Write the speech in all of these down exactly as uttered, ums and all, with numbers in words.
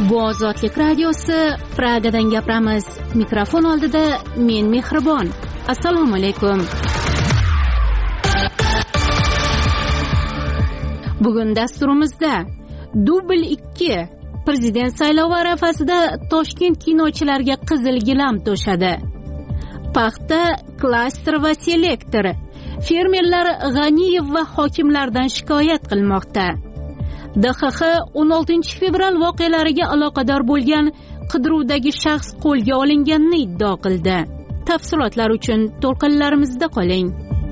Bu Ozodlik radiosi, Pragadan gapiramiz. Mikrofon oldida men Mehribon. Assalomu alaykum. Bugun dasturimizda dubl ikki prezident saylovi arafasida Toshkent kinochilarga qizil gilam to'shadi. Paxta, klaster va selektor. Fermerlar G'aniyev va hokimlardan shikoyat qilmoqda. D X X o'n oltinchi fevral voqealariga aloqador bo'lgan qidiruvdagi shaxs qo'lga olinganini iddao qildi. Tafsilotlar uchun to'lqinlarimizda qoling.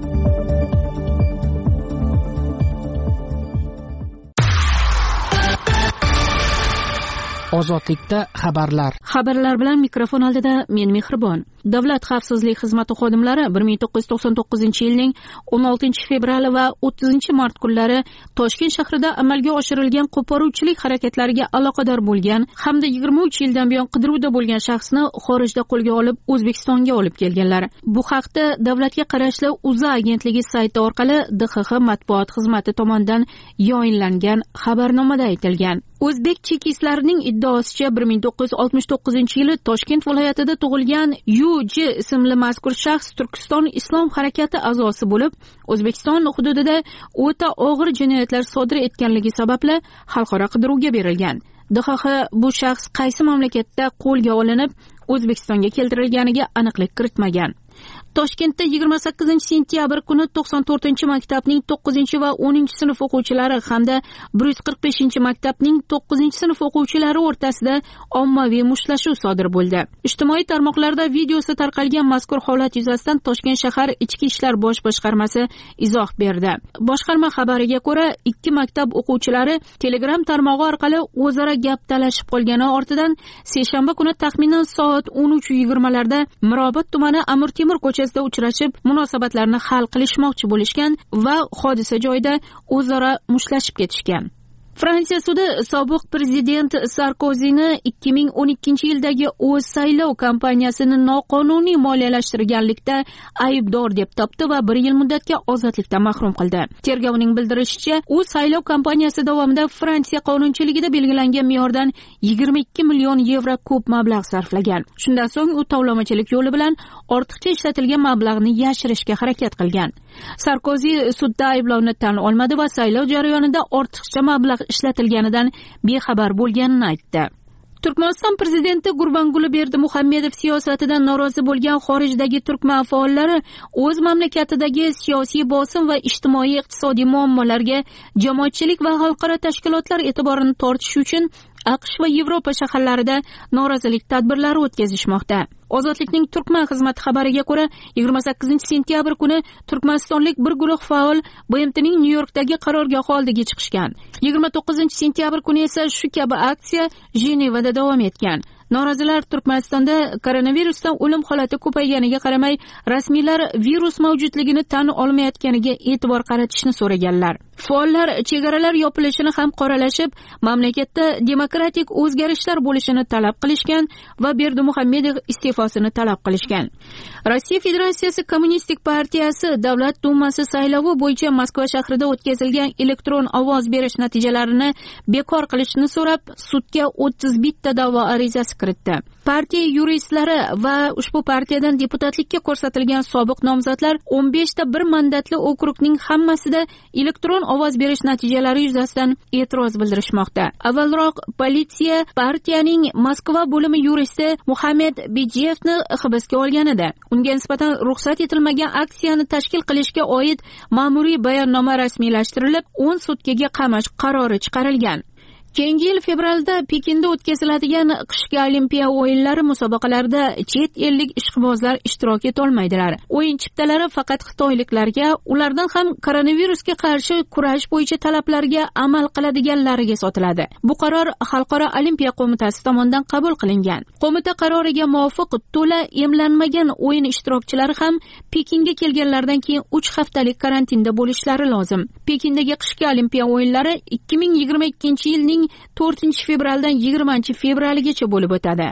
Ozodlikda xabarlar. Xabarlar bilan mikrofon oldida men Mehribon. Davlat xavfsizlik xizmati xodimlari bir ming to'qqiz yuz to'qson to'qqizinchi yilning o'n oltinchi fevrali va o'ttizinchi mart kunlari Toshkent shahrida amalga oshirilgan qo'poruvchilik harakatlariga aloqador bo'lgan hamda yigirma uch yildan buyon qidiruvda bo'lgan shaxsni xorijda qo'lga olib O'zbekistonga olib kelganlar. Bu haqda davlatga qarashli UZA agentligi sayti orqali D X X matbuot xizmati tomonidan yoyinlangan xabarnomada aytilgan. O'zbek chekistlarining iddaosicha bir ming to'qqiz yuz oltmish to'qqizinchi yili Toshkent viloyatida tug'ilgan Yu J ismli mazkur shaxs Turkiston Islom harakati a'zosi bo'lib, O'zbekiston hududida o'ta og'ir jinoyatlar sodir etganligi sababli xalqaro qidiruvga berilgan. D X X bu shaxs qaysi mamlakatda qo'lga olinib, O'zbekistonga keltirilganiga aniqlik kiritmagan. Toshkentda yigirma sakkizinchi sentyabr kuni to'qson to'rtinchi maktabning to'qqizinchi va o'ninchi sinf o'quvchilari hamda bir yuz qirq beshinchi maktabning to'qqizinchi sinf o'quvchilari o'rtasida ommaviy mushtlashuv sodir bo'ldi. Ijtimoiy tarmoqlarda videosi tarqalgan mazkur holat yuzasidan Toshkent shahar Ichki ishlar bosh boshqarmasi izoh berdi. Boshqarma xabariga ko'ra, ikki maktab o'quvchilari Telegram tarmog'i orqali o'zaro gap talashib qolgani ortidan seshanba kuni taxminan soat o'n uch yigirma larda Mirobod tumani Amir Temur ko'chasida uchrashib, munosabatlarni hal qilishmoqchi bo'lishgan va hodisa joyida o'zaro mushtlashib ketishgan. Fransiya sudi sobiq prezident Sarkozini ikki ming o'n ikkinchi yildagi o'z saylov kampaniyasini noqonuniy moliyalashtirganlikda aybdor deb topdi va bir yil muddatga ozodlikdan mahrum qildi. Tergovning bildirishicha, u saylov kampaniyasi davomida Fransiya qonunchiligida belgilangan me'yordan yigirma ikki million yevro ko'p mablag' sarflagan. Shundan so'ng u tovlamachilik yo'li bilan ortiqcha ishlatilgan mablag'ni yashirishga harakat qilgan. Sarkozi sudda ayblovni tan olmadi va saylov jarayonida ortiqcha mablag' ishlatilganidan bexabar bo'lganini aytdi. Turkmaniston prezidenti Gurbanguli Berdimuhamedov siyosatidan norozi bo'lgan xorijdagi turkman faollari o'z mamlakatidagi siyosiy bosim va ijtimoiy-iqtisodiy muammolarga jamoatchilik va xalqaro tashkilotlar e'tiborini tortish uchun AQSh va Yevropa shaharlarida norozilik tadbirlari o'tkazishmoqda. Ozodlikning Turkman xizmati xabariga ko'ra, yigirma sakkizinchi sentyabr kuni turkmanistonlik bir guruh faol B M T'ning Nyu-Yorkdagi qarorgohi oldiga chiqishgan. yigirma to'qqizinchi sentyabr kuni esa shu kabi aksiya Jenevada davom etgan. Norozilar Turkmanistonda koronavirusdan o'lim holati ko'payganiga qaramay, rasmiylar virus mavjudligini tan olmayotganiga e'tibor qaratishni so'raganlar. Faollar chegaralar yopilishini ham qoralashib, mamlakatda demokratik o'zgarishlar bo'lishini talab qilishgan va Berdimuhamedov iste'fosini talab qilishgan. Rossiya Federatsiyasi Kommunistik partiyasi Davlat dumasi saylovi bo'yicha Moskva shahrida o'tkazilgan elektron ovoz berish natijalarini bekor qilishni so'rab, sudga o'ttiz bitta da'vo arizasi kiritdi. Partiya yuristlari va ushbu partiyadan deputatlikka ko'rsatilgan sobiq nomzodlar o'n beshta bir mandatli okrugning hammasida elektron ovoz berish natijalari yuzasidan e'tiroz bildirishmoqda. Avvalroq politsiya partiyaning Moskva bo'limi yuristi Muhammad Bijevni hibsga olgan edi. Unga nisbatan ruxsat etilmagan aksiyani tashkil qilishga oid ma'muriy bayonnoma rasmiylashtirilib, o'n sutkaga qamash qarori chiqarilgan. Keyingi yil fevralda Pekinda o'tkaziladigan qishki Olimpiya o'yinlari musobaqalarida chet ellik ishqibozlar ishtirok eta olmaydilar. O'yin chiptalari faqat xitoyliklarga, ulardan ham koronavirusga qarshi kurash bo'yicha talablarga amal qiladiganlariga sotiladi. Bu qaror Xalqaro Olimpiya qo'mitasi tomonidan qabul qilingan. Qo'mita qaroriga muvofiq to'la emlanmagan o'yin ishtirokchilari ham Pekinga kelganlardan keyin uch haftalik karantinda bo'lishlari lozim. Pekindagi qishki Olimpiya o'yinlari ikki ming yigirma ikkinchi yilning to'rtinchi fevraldan yigirmanchi fevraligacha bo'lib o'tadi.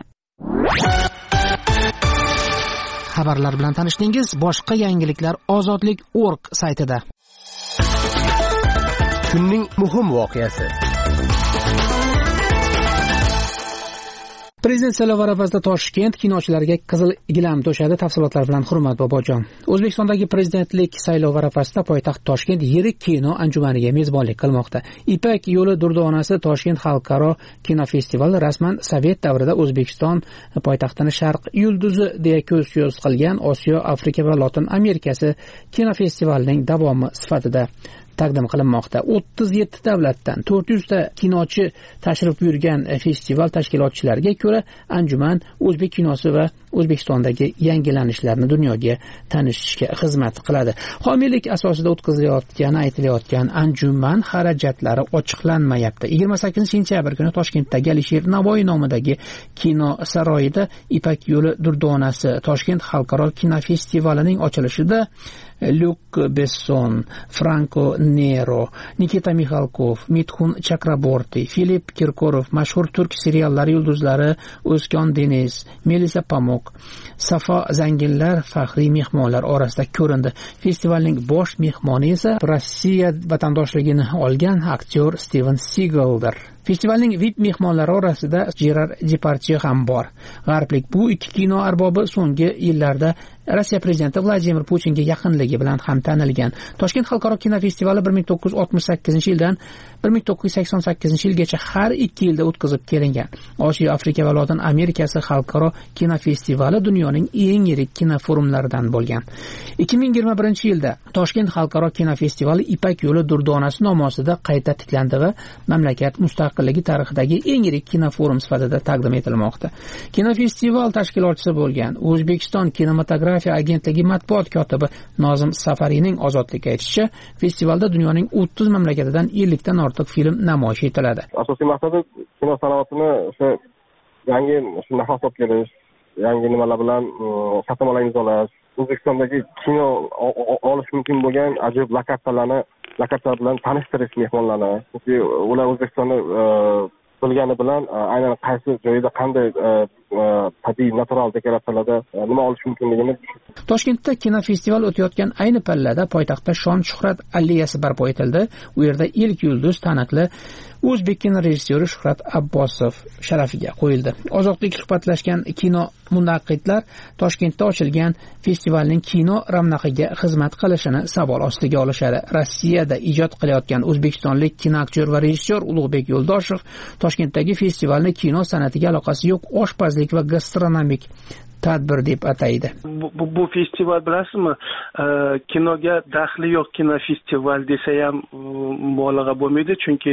Xabarlar bilan tanishdingiz. Boshqa yangiliklar ozodlik nokta org saytida. Kunning muhim voqeasi. Prezident saylovi arafasida Toshkent kinochilariga qizil gilam to'shadi. Tafsilotlar bilan Hurmat Bobojon. O'zbekistondagi prezidentlik saylovi arafasida poytaxt Toshkent yirik kino anjumaniga mezbonlik qilmoqda. Ipak yo'li durdonasi Toshkent xalqaro kinofestivali rasman Sovet davrida O'zbekiston poytaxtini Sharq yulduzi deya ko'z-ko'z qilgan Osiyo, Afrika va Lotin Amerikasi kinofestivalining davomi sifatida taqdim qilinmoqda. o'ttiz yetti davlatdan to'rt yuz ta kinochi tashrif buyurgan festival tashkilotchilariga ko'ra, anjuman o'zbek kinosi va O'zbekistondagi yangilanishlarni dunyoga tanishishga xizmat qiladi. Homiylik asosida o'tkazilayotgani aytilayotgan anjuman xarajatlari ochiqlanmayapti. yigirma sakkizinchi sentyabr kuni Toshkentdagi Alisher Navoiy nomidagi kino saroyida Ipak yo'li durdonasi Toshkent xalqaro kinofestivalining ochilishida Lyuk Besson, Franco Nero, Nikita Mikhalkov, Mithun Chakraborti, Filip Kirkorov, mashhur turk seriallari yulduzlari O'zkon Deniz, Melisa Pamuk, Safo Zanginlar faxriy mehmonlar orasida ko'rindi. Festivalning bosh mehmoni esa Rossiya vatandoshligini olgan aktyor Steven Seagaldir. Festivalning V I P mehmonlari orasida Jerar Depardieu ham bor. G'arblik bu ikki kino arbobi so'nggi yillarda Rossiya prezidenti Vladimir Putinga yaqinligi bilan ham tanilgan. Toshkent xalqaro kinofestivali bir ming to'qqiz yuz oltmish sakkizinchi yildan bir ming to'qqiz yuz sakson sakkizinchi yilgacha har ikki yilda o'tkazib kelingan. Osiyo, Afrika va Lotin Amerikasi xalqaro kinofestivali dunyoning eng yirik kinoforumlaridan bo'lgan. ikki ming yigirma birinchi yilda Toshkent xalqaro kinofestivali Ipak yo'li durdonasi nomi ostida qayta tiklandi va mamlakat mustaqilligi tarixidagi eng yirik kinoforum sifatida taqdim etilmoqda. Kinofestival tashkilotchisi bo'lgan O'zbekiston kinematografiya agentligi matbuot kotibi Nozim Safariyning ozodlikka aytishicha, festivalda dunyoning o'ttiz mamlakatidan ellikdan ortiq film namoyish etiladi. Asosiy maqsadi kino sanoatini o'sha yangi nafas olib kelish, yangi nimalar bilan shartnomalar imzolash, O'zbekistondagi kino olish mumkin bo'lgan ajoyib lokatsiyalarni lokatsiyalar bilan tanishtirish mehmonlarni. Chunki ular O'zbekistonni bilgani bilan aynan qaysi joyda qanday tabiiy natural dekoratsiyalarda nima olish mumkinligini. Toshkentda kinofestival o'tayotgan ayni pallada poytaxtda shon shuhrat alleyasi barpo etildi. U yerda ilk yulduz taniqli o'zbek kino rejissyori Shuhrat Abbosov sharafiga qo'yildi. Ozoqlik suhbatlashgan kino munaqqidlar Toshkentda ochilgan festivalning kino ravnaqiga xizmat qilishini savol ostiga olishadi. Rossiyada ijod qilayotgan o'zbekistonlik kinoaktyor va rejissyor Ulug'bek Yo'ldoshev Toshkentdagi festivalni kino san'atiga aloqasi yo'q oshpazlik va gastronomik tadbir deb ataydi. Bu, bu, bu festival bilasizmi, e, kinoga daxli yo'q kinofestival desa ham mubolag'a bo'lmaydi, chunki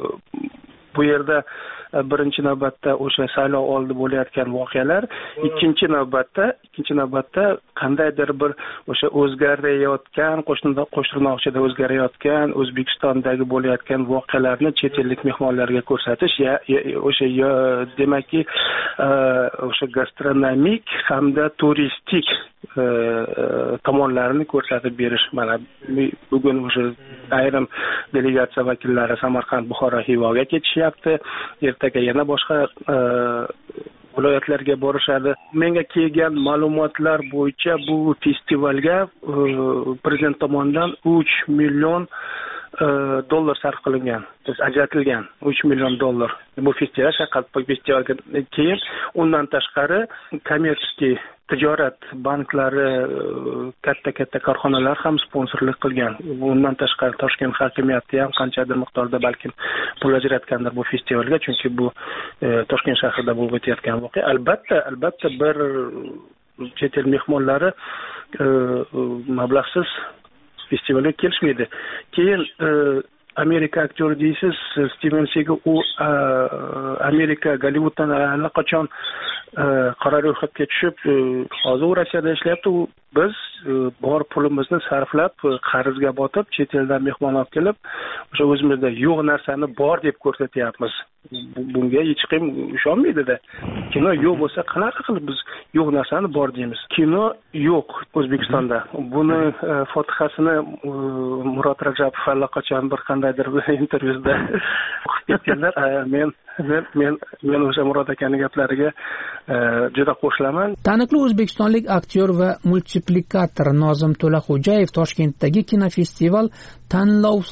bu yerda birinchi navbatda o'sha saylov oldi bo'layotgan voqealar, ikkinchi navbatda ikkinchi navbatda qandaydir bir o'sha o'zgarayotgan qo'shnidan qo'shtirnoqchida o'zgarayotgan O'zbekistondagi bo'layotgan voqealarni chet ellik mehmonlarga ko'rsatish, ya, ya o'sha ya, demakki o'sha gastronomik hamda turistik e, tomonlarini ko'rsatib berish. Mana bugun o'sha ayrim delegatsiya vakillari Samarqand, Buxoro, Xivoga ketishyapti. Ertaga yana boshqa e, viloyatlarga borishadi. Menga kelgan ma'lumotlar bo'yicha bu festivalga e, prezident tomonidan uch million e, dollar sarf qilingan, ajratilgan uch million dollar. Bu festival faqat festivalga keyin undan tashqari kommersiy tijorat banklari, katta-katta korxonalar ham sponsorlik qilgan. Bundan tashqari Toshkent hokimiyati ham qanchadir miqdorda balkim pul ajratgandir bu festivalga, chunki bu e, Toshkent shahrida bo'lib o'tayotgan voqea. Albatta, albatta bir chet el mehmonlari e, mablag'siz festivalga kelishmaydi. Keyin e, Amerika aktyori deysiz, Steven Seagal, u Amerika Gollivuddan allaqachon qora ro'yxatga tushib, hozir u Rossiyada ishlayapti. U biz bor pulimizni sarflab, qarzga botib, chet eldan mehmon olib kelib, o'sha o'zimizda yo'q narsani bor deb ko'rsatyapmiz. Bunga hech kim ishonmaydi-da. Kino yo'q bo'lsa, qanaqa qilib biz yo'q narsani bor deymiz? Kino yo'q O'zbekistonda. Buni fotihasini Murod Rajabov allaqachon bir qandaydir intervyuda o'qib ketganlar. Men men men men o'sha Murod akaning gaplariga juda qo'shilaman. Taniqli o'zbekistonlik aktyor va multiplikator Nozim To'laxo'jayev Toshkentdagi kinofestival tanlovsiz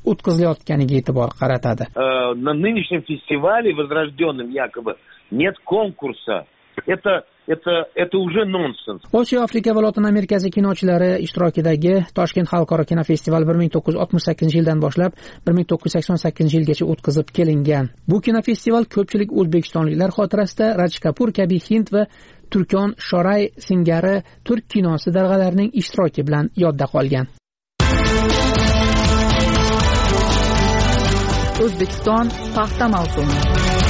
o'tkazilayotganiga e'tibor qaratadi. На нынешнем фестивале возрожденном якобы нет конкурса. Это Это, это уже nonsens. Osiyo Afrika va Lotin Amerikasi kinochilari ishtirokidagi Toshkent xalqaro kinofestivali bir ming to'qqiz yuz oltmish sakkizinchi yildan boshlab bir ming to'qqiz yuz sakson sakkizinchi yilgacha o'tkazib kelingan. Bu kinofestival ko'pchilik o'zbekistonliklar xotirasida Raj Kapur kabi hind va Turkon Shoray singari turk kinosi darg'alarining ishtiroki bilan yodda qolgan. O'zbekiston paxta mavsumi.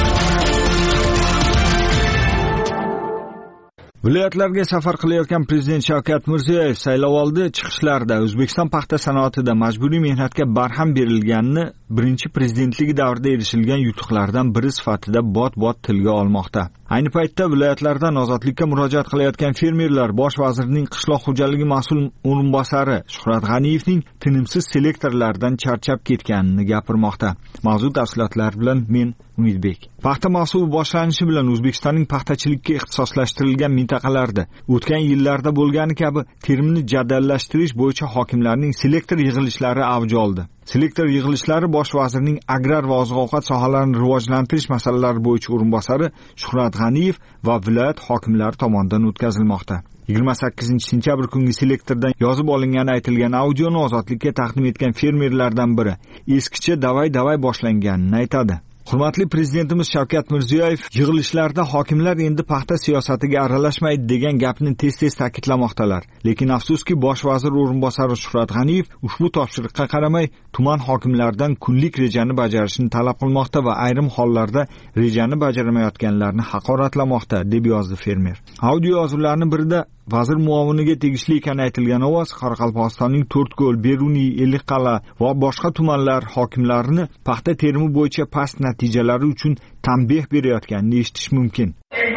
Viloyatlarga safar qilayotgan prezident Shavkat Mirziyoyev saylovoldi chiqishlarida O'zbekiston paxta sanoatida majburiy mehnatga barham berilganini birinchi prezidentligi davrida erishilgan yutuqlardan biri sifatida bot-bot tilga olmoqda. Ayni paytda viloyatlardan ozodlikka murojaat qilayotgan fermerlar Bosh vazirning qishloq xo'jaligi mas'ul o'rinbosari Shuhrat G'aniyevning tinimsiz selektorlardan charchab ketganini gapirmoqda. Mavzu tafsilotlar bilan men Umidbek. Paxta mavsumi boshlanishi bilan O'zbekistonning paxtachilikka ixtisoslashtirilgan mintaqalarida o'tgan yillarda bo'lgani kabi terimni jadallashtirish bo'yicha hokimlarning selektor yig'ilishlari avj oldi. Selektor yig'ilishlari Bosh vazirning agrar va oziq-ovqat sohalarini rivojlantirish masalalari bo'yicha o'rinbosari Shuhrat G'aniyev va viloyat hokimlari tomonidan o'tkazilmoqda. yigirma sakkizinchi sentyabr kungi selektordan yozib olingani aytilgan audioni ozodlikka taqdim etgan fermerlardan biri eskicha davay-davay boshlanganini aytadi. Hurmatli prezidentimiz Shavkat Mirziyoyev yig'ilishlarda hokimlar endi paxta siyosatiga aralashmaydi degan gapni tez-tez ta'kidlamoqdalar. Lekin afsuski Bosh vazir o'rinbosari Shuhrat G'aniyev ushbu topshiriqqa qaramay tuman hokimlaridan kunlik rejani bajarishni talab qilmoqda va ayrim hollarda rejani bajarmayotganlarni haqoratlamoqda, deb yozdi fermer. Audio yozuvlarning birida vazir muoviniga tegishli ekani aytilgan ovoz Qoraqalpog'istonning To'rtko'l, Beruniy, Ellikqal'a va boshqa tumanlar hokimlarini paxta terimi bo'yicha past natijalari uchun tanbeh berayotganini eshitish mumkin.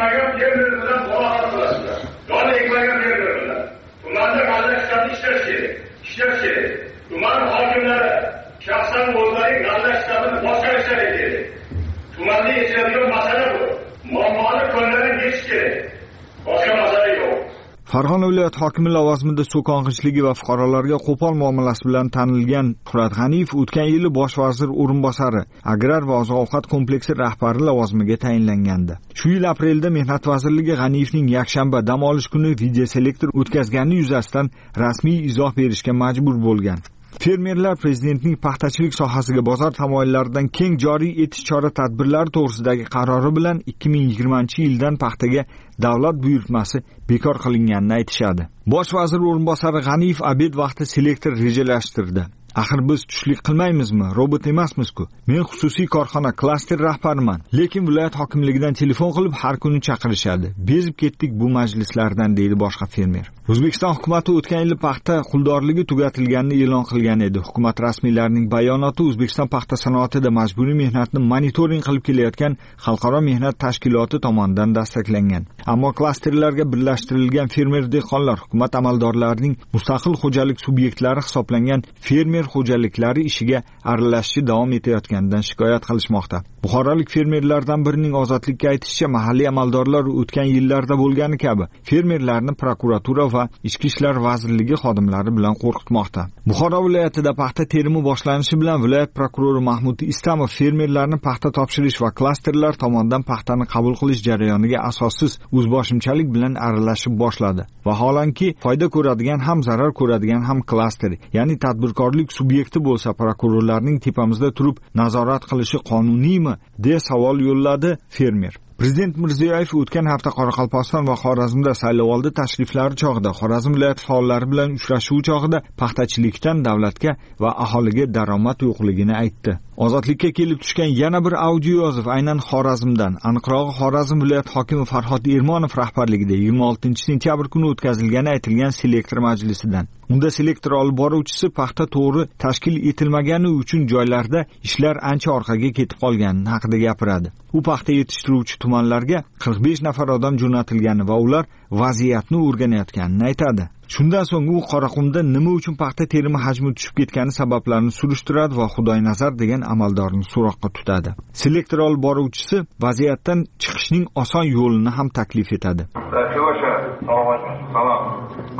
Tuman hokimlari shaxsan o'zlari g'allashlarni boshqarishlari kerak. Tumanda yechiladigan masala bu. Muammoni ko'ndalang yechish kerak. Boshqa masala yo'q. Farg'ona viloyat hokimi lavozimida so'kong'ichligi va fuqarolarga qo'pol muomalasi bilan tanilgan Shuhrat G'aniyev o'tgan yili Bosh vazir o'rinbosari, agrar va oziq-ovqat kompleksi rahbari lavozimiga tayinlangandi. Shu yil aprelda Mehnat vazirligi G'aniyevning yakshanba dam olish kuni videoselektor o'tkazgani yuzasidan rasmiy izoh berishga majbur bo'lgan. Fermerlar prezidentning paxtachilik sohasiga bozor tamoyillaridan keng joriy etish chora-tadbirlari to'g'risidagi qarori bilan ikki ming yigirmanchi yildan paxtaga davlat buyurtmasi bekor qilinganini aytishadi. Bosh vazir o'rinbosari G'aniyev obed vaqti selektor rejalashtirdi. Axir biz tushlik qilmaymizmi? Robot emasmiz-ku. Men xususiy korxona klaster rahbariman. Lekin viloyat hokimligidan telefon qilib har kuni chaqirishadi. Bezib ketdik bu majlislardan, deydi boshqa fermer. O'zbekiston hukumatı o'tgan yil paxta quldorligi tugatilganini e'lon qilgan edi. Hukumat rasmiylarining bayonoti O'zbekiston paxta sanoatida majburiy mehnatni monitoring qilib kelayotgan xalqaro mehnat tashkiloti tomonidan dastaklangan. Ammo klasterlarga birlashtirilgan fermer dehqonlar hukumat amaldorlarining mustaqil xo'jalik subyektlari hisoblangan fermer xo'jaliklari ishiga aralashishi davom etayotganidan shikoyat qilishmoqda. Buxorolik fermerlardan birining ozodlikka aytishicha, mahalliy amaldorlar o'tgan yillarda bo'lgani kabi fermerlarni prokuratura va Ichki ishlar vazirligi xodimlari bilan qo'rqitmoqda. Buxoro viloyatida paxta terimi boshlanishi bilan viloyat prokurori Mahmud Istamov fermerlarni paxta topshirish va klasterlar tomonidan paxtani qabul qilish jarayoniga asossiz o'zboshimchalik bilan aralashib boshladi. Vaholanki foyda ko'radigan ham zarar ko'radigan ham klaster, ya'ni tadbirkorlik subyekti bo'lsa prokurorlarning tepamizda turib nazorat qilishi qonuniymi, deya savol yo'lladi fermer. Prezident Mirziyoyev o'tgan hafta Qoraqalpog'iston va Xorazmda saylovoldi tashriflari chog'ida Xorazm viloyati faollari bilan uchrashuv chog'ida paxtachilikdan davlatga va aholiga daromad yo'qligini aytdi. Ozodlikka kelib tushgan yana bir audio yozuv aynan Xorazmdan, aniqrog'i Xorazm viloyat hokimi Farhod Ermonov rahbarligida yigirma oltinchi sentyabr kuni o'tkazilgani aytilgan selektor majlisidan. Unda selektor olib boruvchisi paxta to'g'ri tashkil etilmagani uchun joylarda ishlar ancha orqaga ketib qolgani haqida gapiradi. U paxta yetishtiruvchi tumanlarga qirq besh nafar odam jo'natilgani va ular vaziyatni o'rganayotganini aytadi. Shundan so'ng u Qoraqumda nima uchun paxta terimi hajmi tushib ketgani sabablarini surishtiradi va Xudoynazar degan amaldorni so'roqqa tutadi. Selektor olib boruvchisi vaziyatdan chiqishning oson yo'lini ham taklif etadi. Salom.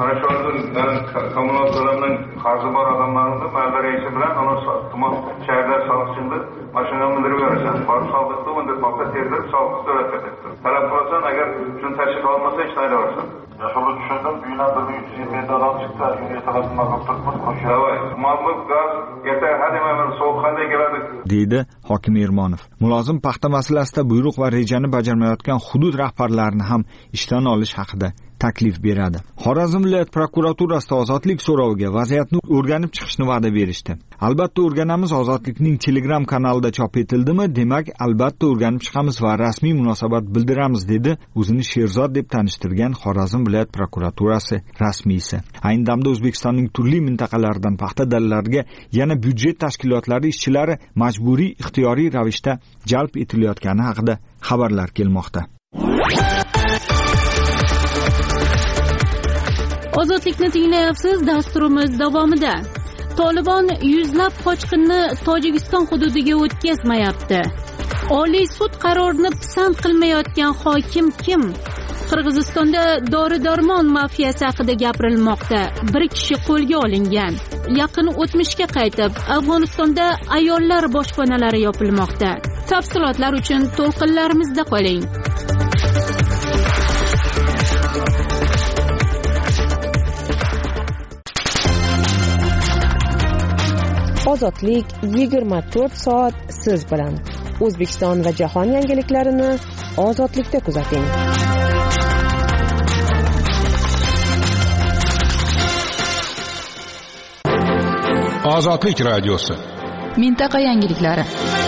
mana shu kommunal to'lamdan qarzi bor odamlarni mahalla raisi bilan ana tuman shaharda soliqchini mashina mindirib berasan. Borib soliqni unda maqsad terdirib soliq to'lab ketadi. Talab qilsan, agar shuni tashkil olmasa ishlaydi bo'lsa. Shuni tushundim. Bu yil bir yuz yigirma odam chiqdi. Universitetdan qilib turibmiz. Ma'lum gaz yetar hademay sovuq qanday keladi? deydi hokim Ermonov. Mulozim paxta masalasida buyruq va rejani bajarmayotgan hudud rahbarlarini ham ishdan olish haqida taklif beradi. Xorazm viloyat prokuraturasida ozodlik so'roviga vaziyatni o'rganib chiqishni va'da berishdi. Albatta o'rganamiz, ozodlikning Telegram kanalida chop etildimi? Demak, albatta o'rganib chiqamiz va rasmiy munosabat bildiramiz, dedi o'zini Sherzod deb tanishtirgan Xorazm viloyat prokuraturasi rasmiysi. Ayni damda O'zbekistonning turli mintaqalaridan paxta dalalariga yana byudjet tashkilotlari ishchilari majburiy ixtiyoriy ravishda jalb etilayotgani haqida xabarlar kelmoqda. Ozodlikni tinglayapsiz. Dasturimiz davomida Tolibon yuzlab qochqinni Tojikiston hududiga o'tkazmayapti. Oliy sud qarorini pisand qilmayotgan hokim kim? Qirg'izistonda dori-darmon mafiyasi haqida gapirilmoqda. Bir kishi qo'lga olingan. Yaqin o'tmishga qaytib, Afg'onistonda ayollar boshpanalari yopilmoqda. Tafsilotlar uchun to'lqinlarimizda qoling. Ozodlik yigirma to'rt soat siz bilan. O'zbekiston va jahon yangiliklarini ozodlikda kuzating. Ozodlik radiosi. Mintaqa yangiliklari.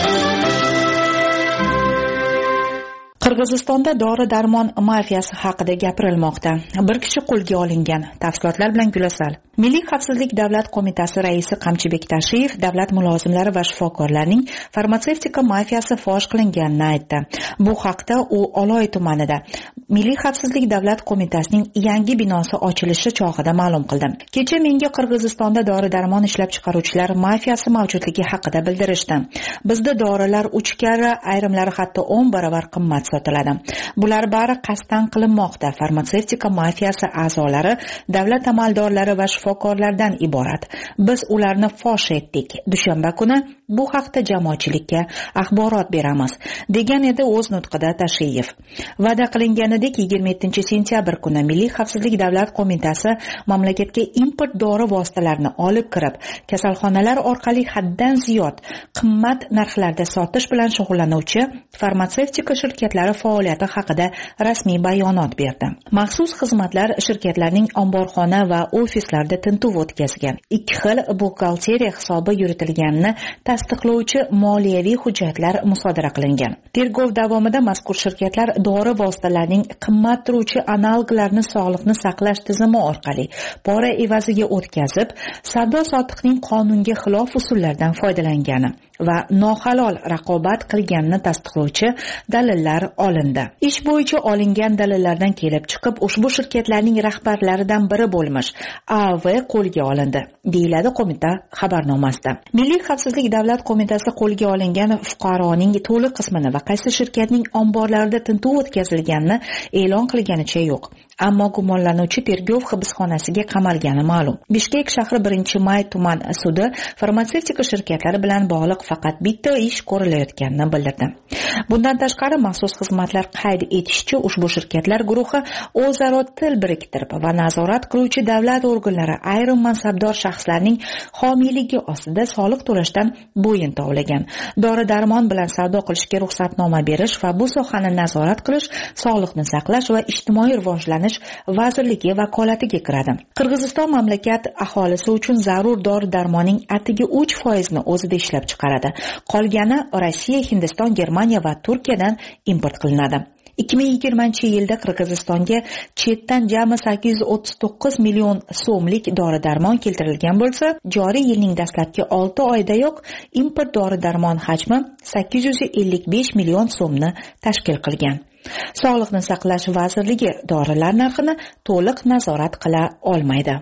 Qirg'izistonda dori-darmon mafiyasi haqida gapirilmoqda. Bir kishi qo'lga olingan. Tafsilotlar bilan Gulasal. Milliy xavfsizlik davlat qo'mitasi raisi Qamchibek Tashiyev davlat mulozimlari va shifokorlarning farmatsevtika mafiyasi fosh qilinganini aytdi. Bu haqda u Oloy tumanida Milliy xavfsizlik davlat qo'mitasining yangi binosi ochilishi chog'ida ma'lum qildi. Kecha menga Qirg'izistonda dori-darmon ishlab chiqaruvchilar mafiyasi mavjudligi haqida bildirishdi. Bizda dorilar uch karra, ayrimlari hatto o'n baravar qimmat sotiladi. Bular bari qasddan qilinmoqda. Farmatsevtika mafiyasi a'zolari davlat amaldorlari va shifokorlardan iborat. Biz ularni fosh etdik. Dushanba kuni bu haqda jamoatchilikka axborot beramiz, degan edi o'z nutqida Tashiyev. Va'da qilinganidek yigirma yettinchi sentyabr kuni Milliy xavfsizlik davlat qo'mitasi mamlakatga import dori vositalarini olib kirib, kasalxonalar orqali haddan ziyod qimmat narxlarda sotish bilan shug'ullanuvchi farmatsevtika shirkatlari faoliyati haqida rasmiy bayonot berdi. Maxsus xizmatlar shirkatlarning omborxona va ofislarida tintuv o'tkazgan. Ikki xil buxgalteriya hisobi yuritilganini tasdiqlovchi moliyaviy hujjatlar musodara qilingan. Tergov davomida mazkur shirkatlar dori vositalarining qimmat turuvchi analoglarini sog'liqni saqlash tizimi orqali pora evaziga o'tkazib, savdo-sotiqning qonunga xilof usullardan foydalangani va nohalol raqobat qilganini tasdiqlovchi dalillar olindi. Ish bo'yicha olingan dalillardan kelib chiqib, ushbu shirkatlarning rahbarlaridan biri bo'lmish A V qo'lga olindi, deyiladi qo'mita xabarnomasida. Milliy xavfsizlik davlat qo'mitasi qo'lga olingan fuqaroning to'liq qismini va qaysi shirkatning omborlarida tintuv o'tkazilganini e'lon qilganicha yo'q. Ammo gumonlanuvchi tergov hibsxonasiga qamalgani ma'lum. Bishkek shahri birinchi may tuman sudi farmatsevtika shirkatlari bilan bog'liq faqat bitta ish ko'rilayotganini bildirdi. Bundan tashqari maxsus xizmatlar qayd etishicha, ushbu shirkatlar guruhi o'zaro til biriktirib va nazorat qiluvchi davlat organlari ayrim mansabdor shaxslarning homiyligi ostida soliq to'lashdan bo'yin tovlagan. Dori-darmon bilan savdo qilishga ruxsatnoma berish va bu sohani nazorat qilish Sog'liqni saqlash va ijtimoiy rivojlanish vazirligi vakolatiga kiradi. Qirg'iziston mamlakat aholisi uchun zarur dori-darmonning atigi uch foiz ni o'zida ishlab chiqaradi. Qolgani Rossiya, Hindiston, Germaniya va Turkiyadan import qilinadi. ikki ming yigirmanchi yilda Qirg'izistonga chetdan jami sakkiz yuz o'ttiz to'qqiz million so'mlik dori-darmon keltirilgan bo'lsa, joriy yilning dastlabki olti oyidayoq import dori-darmon hajmi sakkiz yuz ellik besh million so'mni tashkil qilgan. Sog'liqni saqlash vazirligi dorilar narxini to'liq nazorat qila olmaydi.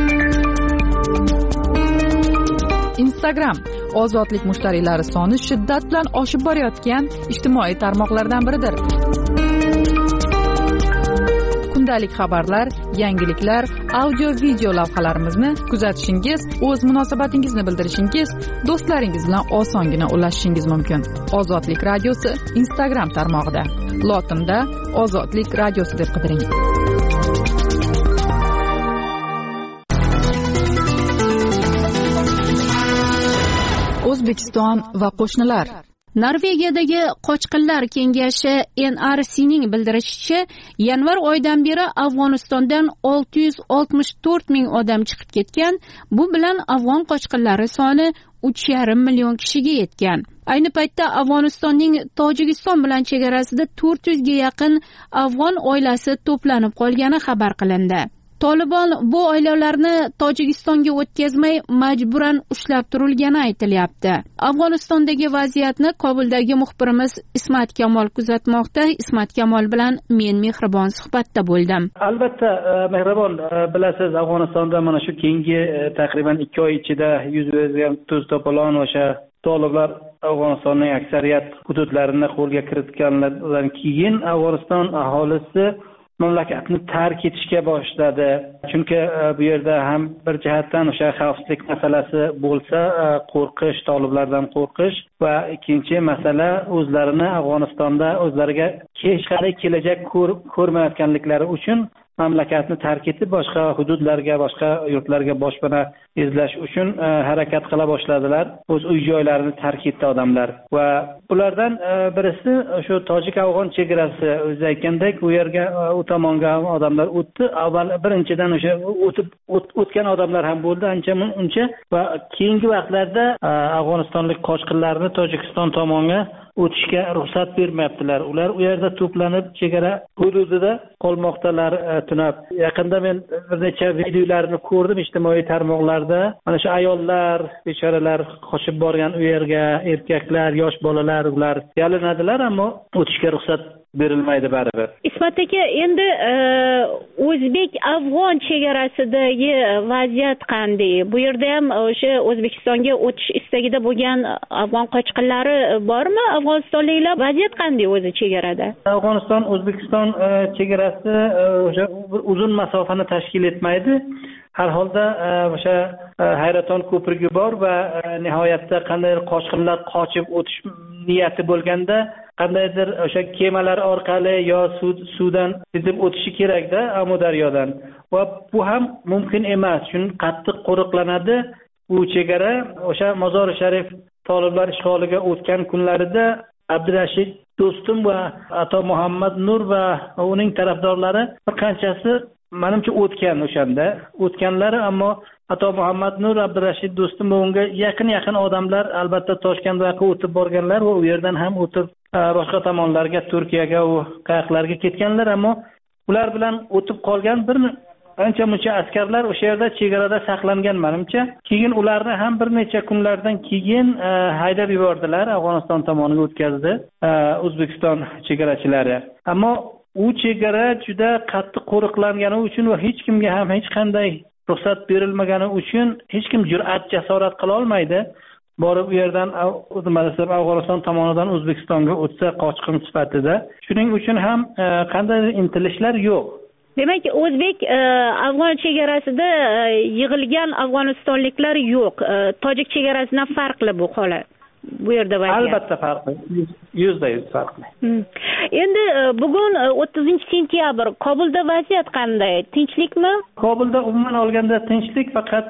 Instagram ozodlik mushtariylari soni shiddat bilan oshib borayotgan ijtimoiy tarmoqlardan biridir. kundalik xabarlar, yangiliklar, audio video lavhalarimizni kuzatishingiz, o'z munosabatingizni bildirishingiz, do'stlaringiz bilan osongina ulashishingiz mumkin. Ozodlik radiosi Instagram tarmog'ida lotinda Ozodlik radiosi deb qidiring. O'zbekiston va qo'shnilar. Norvegiyadagi qochqinlar kengashi N R C'ning bildirishicha, yanvar oyidan beri Afg'onistondan olti yuz oltmish to'rt ming odam chiqib ketgan. Bu bilan afg'on qochqinlari soni uch yarim million kishiga yetgan. Ayni paytda Afg'onistonning Tojikiston bilan chegarasida to'rt yuzga yaqin afg'on oilasi to'planib qolgani xabar qilindi. Tolibon bu oilalarni Tojikistonga o'tkazmay majburan ushlab turilgani aytilyapti. Afg'onistondagi vaziyatni Kobuldagi muxbirimiz Ismat Kamol kuzatmoqda. Ismat Kamol bilan men Mehribon suhbatda bo'ldim. Albatta, Mehribon, bilasiz, Afg'onistonda mana shu keyingi taqriban ikki oy ichida yuz bergan tuz to'polon o'sha toliblar Afg'onistonning aksariyat hududlarini qo'lga kiritganlardan keyin Afg'oniston aholisi mamlakatni tark etishga boshladi. Chunki bu yerda ham bir jihatdan o'sha xavfsizlik masalasi bo'lsa, qo'rqish, toliblardan qo'rqish va ikkinchi masala o'zlarini Afg'onistonda o'zlariga hech qanday kelajak ko'rmayotganliklari uchun mamlakatni tark etib boshqa hududlarga, boshqa yurtlarga boshpana izlash uchun harakat qila boshladilar. O'z uy joylarini tark etdi odamlar va ulardan birisi shu tojik-afg'on chegarasi, o'zi aytgandek, u yerga u tomonga odamlar o'tdi. Avval birinchidan o'sha o'tib o'tgan odamlar ham bo'ldi, ancha uncha va keyingi vaqtlarda afg'onistonlik qochqinlarni Tojikiston tomonga o'tishga ruxsat bermayaptilar. Ular u yerda to'planib chegara hududida qolmoqdalar tunab. Yaqinda men bir necha videolarni ko'rdim ijtimoiy tarmoqlarda. Mana shu ayollar, bechoralar qochib borgan u yerga, erkaklar, yosh bolalar ular yalinadilar, ammo o'tishga ruxsat berilmaydi baribir. Ismat aka, endi o'zbek-afg'on chegarasidagi vaziyat qanday? Bu yerda ham o'sha O'zbekistonga o'tish istagida bo'lgan afg'on qochqinlari bormi? Afg'onistonliklar vaziyat qanday o'zi chegarada? Afg'oniston O'zbekiston chegarasi o'sha uzun masofani tashkil etmaydi. Har holda o'sha Hayraton ko'prigi bor va nihoyatda qanday qochqinlar qochib o'tish niyati bo'lganda qandaydir o'sha kemalar orqali yo suvdan ketib o'tishi kerakda, Amudaryodan. Va bu ham mumkin emas. Chunki qattiq qo'riqlanadi bu chegara. O'sha Mozori Sharif toliblar ishg'oliga o'tgan kunlarida Abdurashid Do'stum va Ato Muhammad Nur va uning tarafdorlari bir qanchasi menimcha o'tgan o'shanda. O'tganlari, ammo Ato Muhammad Nur, Abdurashid Do'stum va unga yaqin-yaqin odamlar albatta Toshkentga o'tib borganlar va u yerdan ham o'tib boshqa tomonlarga, Turkiyaga va qayoqlarga ketganlar, ammo ular bilan o'tib qolgan bir ancha-muncha askarlar o'sha yerda chegarada saqlangan menimcha. Keyin ularni ham bir necha kunlardan keyin haydab yubordilar, Afg'oniston tomoniga o'tkazdi O'zbekiston chegarachilari. Ammo u chegara juda qattiq qo'riqlangani uchun va hech kimga ham hech qanday ruxsat berilmagani uchun hech kim jur'at, jasorat qila olmaydi. Borib u yerdan Afg'oniston tomonidan O'zbekistonga o'tsa qochqin sifatida. Shuning uchun ham qanday intilishlar yo'q. Demak, o'zbek afg'on chegarasida yig'ilgan afg'onistonliklar yo'q. Tojik chegarasidan farqli bu holat. Bu yerda vaziyat albatta farqli. yuzda yuz farqli. Endi bugun o'ttizinchi sentyabr, Kobulda vaziyat qanday? Tinchlikmi? Kobulda umuman olganda tinchlik, faqat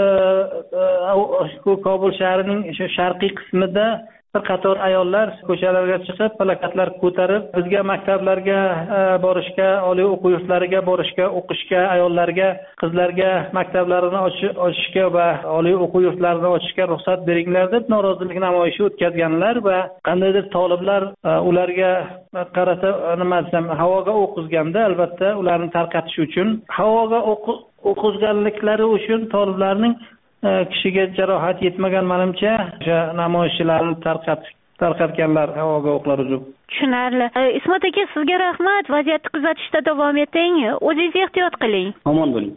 Kobul shahrining o'sha sharqiy qismida bir qator ayollar ko'chalarga chiqib, plakatlar ko'tarib, bizga maktablarga borishga, oliy o'quv yurtlariga borishga, o'qishga, ayollarga, qizlarga maktablarini ochishga va oliy o'quv yurtlarini ochishga ruxsat beringlar deb norozilik namoyishi o'tkazganlar va qandaydir toliblar ularga qarata nima desam, havoga o'q uzganda, albatta ularni tarqatish uchun, havoga o'q o'qizganliklari uchun toliblarning kishiga jarohat yetmagan menimcha o'sha namoyishchilarni tarqatib tarqatganlar havoga o'qlar uzib. Tushunarli. Ismat aka, sizga rahmat. Vaziyatni kuzatishda davom eting. O'zingiz ehtiyot qiling. Omon bo'ling.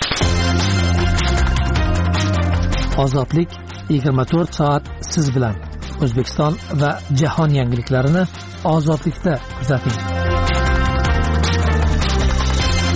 Ozodlik yigirma to'rt soat siz bilan. O'zbekiston va jahon yangiliklarini ozodlikda kuzating.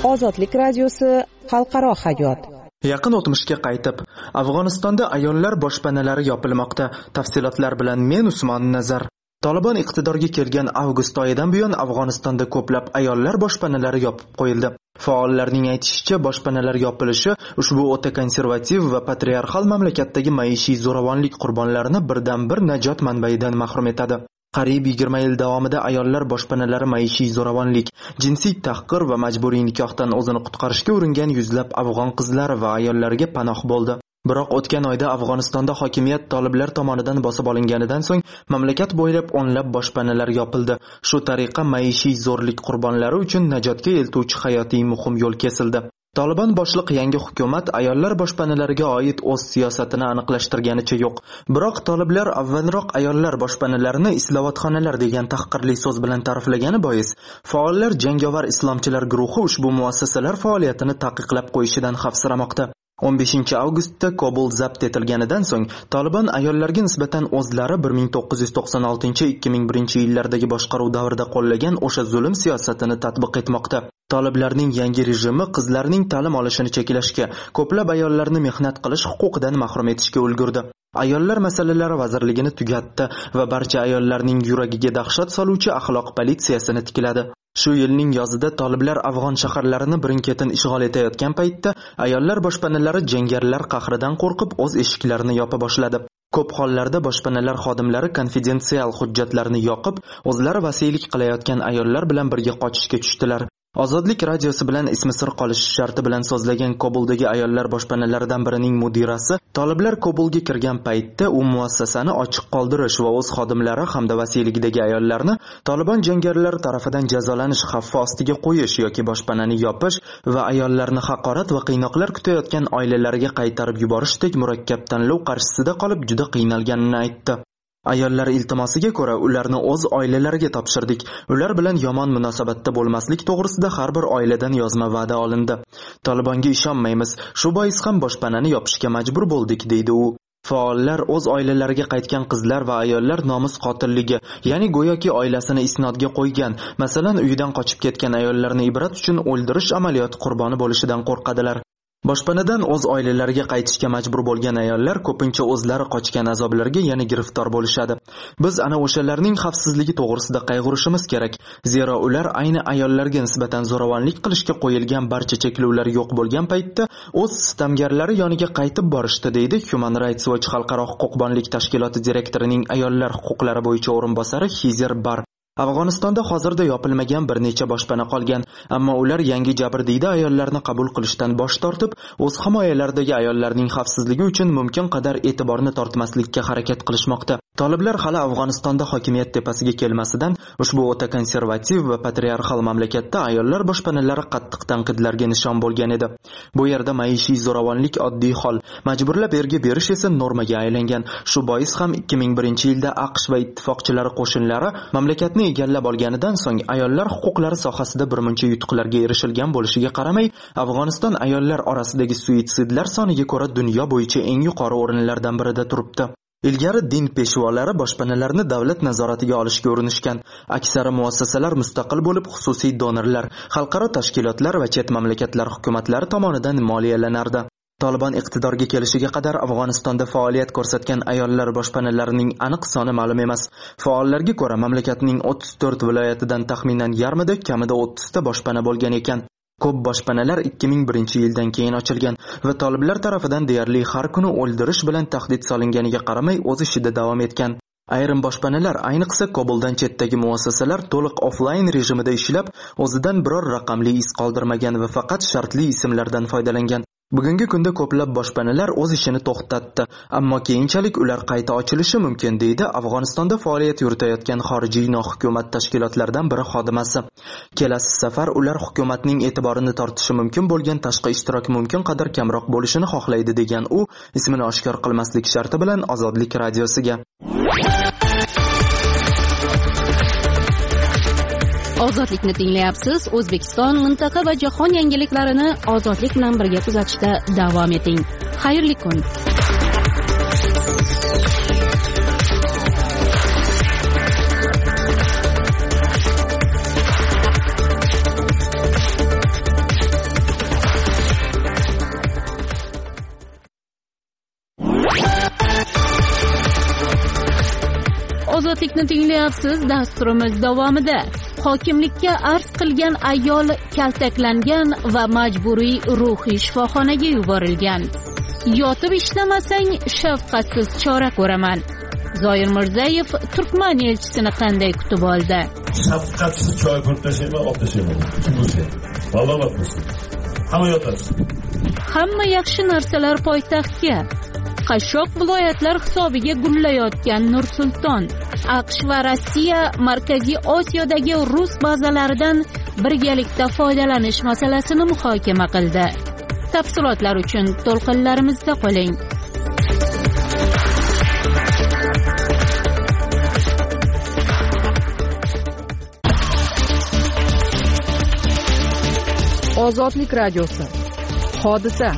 Ozodlik radiosi xalqaro hayot. Yaqin o'tmishga qaytib, Afg'onistonda ayollar boshpanalari yopilmoqda. Tafsilotlar bilan men Usmon Nazar. Taliban iqtidorga kelgan avgust oyidan buyon Afg'onistonda ko'plab ayollar boshpanalari yopib qo'yildi. Faollarning aytishicha, boshpanalar yopilishi ushbu o'ta konservativ va patriarxal mamlakatdagi maishiy zo'ravonlik qurbonlarini birdan-bir najot manbaidan mahrum etadi. Qariyb yigirma yil davomida ayollar boshpanalari maishiy zo'ravonlik, jinsiy tahqir va majburiy nikohdan o'zini qutqarishga uringan yuzlab afg'on qizlari va ayollarga panoh bo'ldi. Biroq o'tgan oyda Afg'onistonda hokimiyat toliblar tomonidan bosib olinganidan so'ng mamlakat bo'ylab o'nlab boshpanalar yopildi. Shu tariqa maishiy zo'rlik qurbonlari uchun najotga eltuvchi hayotiy muhim yo'l kesildi. Taliban boshliq yangi hukumat ayollar boshpanalariga oid o'z siyosatini aniqlashtirganicha yo'q. Biroq toliblar avvalroq ayollar boshpanalarini islohotxonalar degan tahqirli so'z bilan ta'riflagani bois, faollar jangovar islomchilar guruhi ushbu muassasalar faoliyatini taqiqlab qo'yishidan xavfsiramoqda. o'n beshinchi avgustda Kobul zabt etilganidan so'ng Taliban ayollarga nisbatan o'zlari bir ming to'qqiz yuz to'qson oltinchi ikki ming birinchi yillardagi boshqaruv davrida qo'llagan o'sha zulm siyosatini tatbiq etmoqda. Toliblarning yangi rejimi qizlarning ta'lim olishini cheklashga, ko'plab ayollarni mehnat qilish huquqidan mahrum etishga ulgurdi. Ayollar masalalari vazirligini tugatdi va barcha ayollarning yuragiga dahshat soluvchi axloq politsiyasini tikladi. Shu yilning yozida toliblar afg'on shaharlarini birin-ketin ishg'ol etayotgan paytda ayollar boshpanalari jangarilar qahridan qo'rqib o'z eshiklarini yopa boshladi. Ko'p hollarda boshpanalar xodimlari konfidensial hujjatlarni yoqib, o'zlari vasiylik qilayotgan ayollar bilan birga qochishga tushdilar. Ozodlik radiosi bilan ismi sir qolishi sharti bilan so'zlagan Kobuldagi ayollar boshpanalaridan birining mudirasi, toliblar Kobulga kirgan paytda u muassasani ochiq qoldirish va o'z xodimlari hamda vasiyligidagi ayollarni Taliban jangarilari tomonidan jazolanish xavfi ostiga qo'yish yoki boshpanani yopish va ayollarni haqorat va qiynoqlar kutayotgan oilalariga qaytarib yuborishdek murakkab tanlov qarshisida qolib juda qiynalganini aytdi. Ayollar iltimosiga ko'ra ularni o'z oilalariga topshirdik. Ular bilan yomon munosabatda bo'lmaslik to'g'risida har bir oiladan yozma va'da olindi. Talibanga ishonmaymiz, shu bois ham boshpanani yopishga majbur bo'ldik, deydi u. Faollar o'z oilalariga qaytgan qizlar va ayollar nomus qotilligi, ya'ni go'yoki oilasini isnodga qo'ygan, masalan uyidan qochib ketgan ayollarni ibrat uchun o'ldirish amaliyoti qurboni bo'lishidan qo'rqadilar. Boshpanadan o'z oilalariga qaytishga majbur bo'lgan ayollar ko'pincha o'zlari qochgan azoblarga yana giriftor bo'lishadi. Biz ana o'shalarning xavfsizligi to'g'risida qayg'urishimiz kerak. Zero ular ayni ayollarga nisbatan zo'ravonlik qilishga qo'yilgan barcha cheklovlar yo'q bo'lgan paytda o'z sitamgarlari yoniga qaytib borishdi, deydi Human Rights Watch xalqaro huquqbonlik tashkiloti direktorining ayollar huquqlari bo'yicha o'rinbosari Hizer Bar. Afg'onistonda hozirda yopilmagan bir necha boshpana qolgan, ammo ular yangi jabrdiyda ayollarni qabul qilishdan bosh tortib, o'z himoyalaridagi ayollarning xavfsizligi uchun mumkin qadar e'tiborni tortmaslikka harakat qilishmoqda. Toliblar hali Afg'onistonda hokimiyat tepasiga kelmasidan ushbu o'ta konservativ va patriarxal mamlakatda ayollar boshpanalari qattiq tanqidlarga nishon bo'lgan edi. Bu yerda maishiy zo'ravonlik oddiy hol, majburlab erga berish esa normaga aylangan. Shu bois ham ikki ming birinchi yilda AQSh va ittifoqchilari qo'shinlari mamlakatni egallab olganidan so'ng ayollar huquqlari sohasida birmuncha yutuqlarga erishilgan bo'lishiga qaramay, Afg'oniston ayollar orasidagi suitsidlar soniga ko'ra dunyo bo'yicha eng yuqori o'rinlardan birida turibdi. Ilgari din peshvolari boshpanalarni davlat nazoratiga olishga urinishgan. Aksari muassasalar mustaqil bo'lib, xususiy donorlar, xalqaro tashkilotlar va chet mamlakatlar hukumatlari tomonidan moliyalanardi. Taliban iqtidorga kelishiga qadar Afg'onistonda faoliyat ko'rsatgan ayollar boshpanalarining aniq soni ma'lum emas. Faollarga ko'ra, mamlakatning o'ttiz to'rt viloyatidan taxminan yarmida kamida o'ttiz ta boshpana bo'lgan ekan. Ko'p boshpanalar ikki ming birinchi yildan keyin ochilgan va toliblar tomonidan deyarli har kuni o'ldirish bilan tahdid solinganiga qaramay o'z ishida davom etgan. Ayrim boshpanalar, ayniqsa Kobuldan chetdagi muassasalar to'liq offline rejimida ishlab, o'zidan biror raqamli iz qoldirmagan va faqat shartli ismlardan foydalangan. Bugungi kunda ko'plab boshpanalar o'z ishini to'xtatdi, ammo keyinchalik ular qayta ochilishi mumkin, deydi Afg'onistonda faoliyat yuritayotgan xorijiy nohukumat tashkilotlaridan biri xodimasi. Kelasi safar ular hukumatning e'tiborini tortishi mumkin bo'lgan tashqi ishtirok mumkin qadar kamroq bo'lishini xohlaydi, degan u ismini oshkor qilmaslik sharti bilan Ozodlik radiosiga. Ozodlikni tinglayapsiz. O'zbekiston, mintaqa va jahon yangiliklarini ozodlik bilan birga kuzatishda davom eting. Xayrli kun. ozodlikni tinglayapsiz. Dasturimiz davomida hokimlikka arz qilgan ayol kaltaklangan va majburiy ruhiy shifoxonaga yuborilgan. Yotib ishlamasang shafqatsiz chora ko'raman. Zoir Mirzayev Turkman elchisini qanday kutib oldi? Shafqatsiz choy ko'rib tashlayman, olib tashlayman. Kim bo'lsa, vallomat bo'lsin. Hamma yotasiz. Hamma yaxshi narsalar poytaxtga. Qashshoq viloyatlar hisobiga gullayotgan Nur-Sulton. AQSh va Rossiya Markaziy Osiyodagi rus bazalaridan birgalikda foydalanish masalasini muhokama qildi. Tafsilotlar uchun to'lqinlarimizda qoling. Ozodlik radiosi. Hodisa.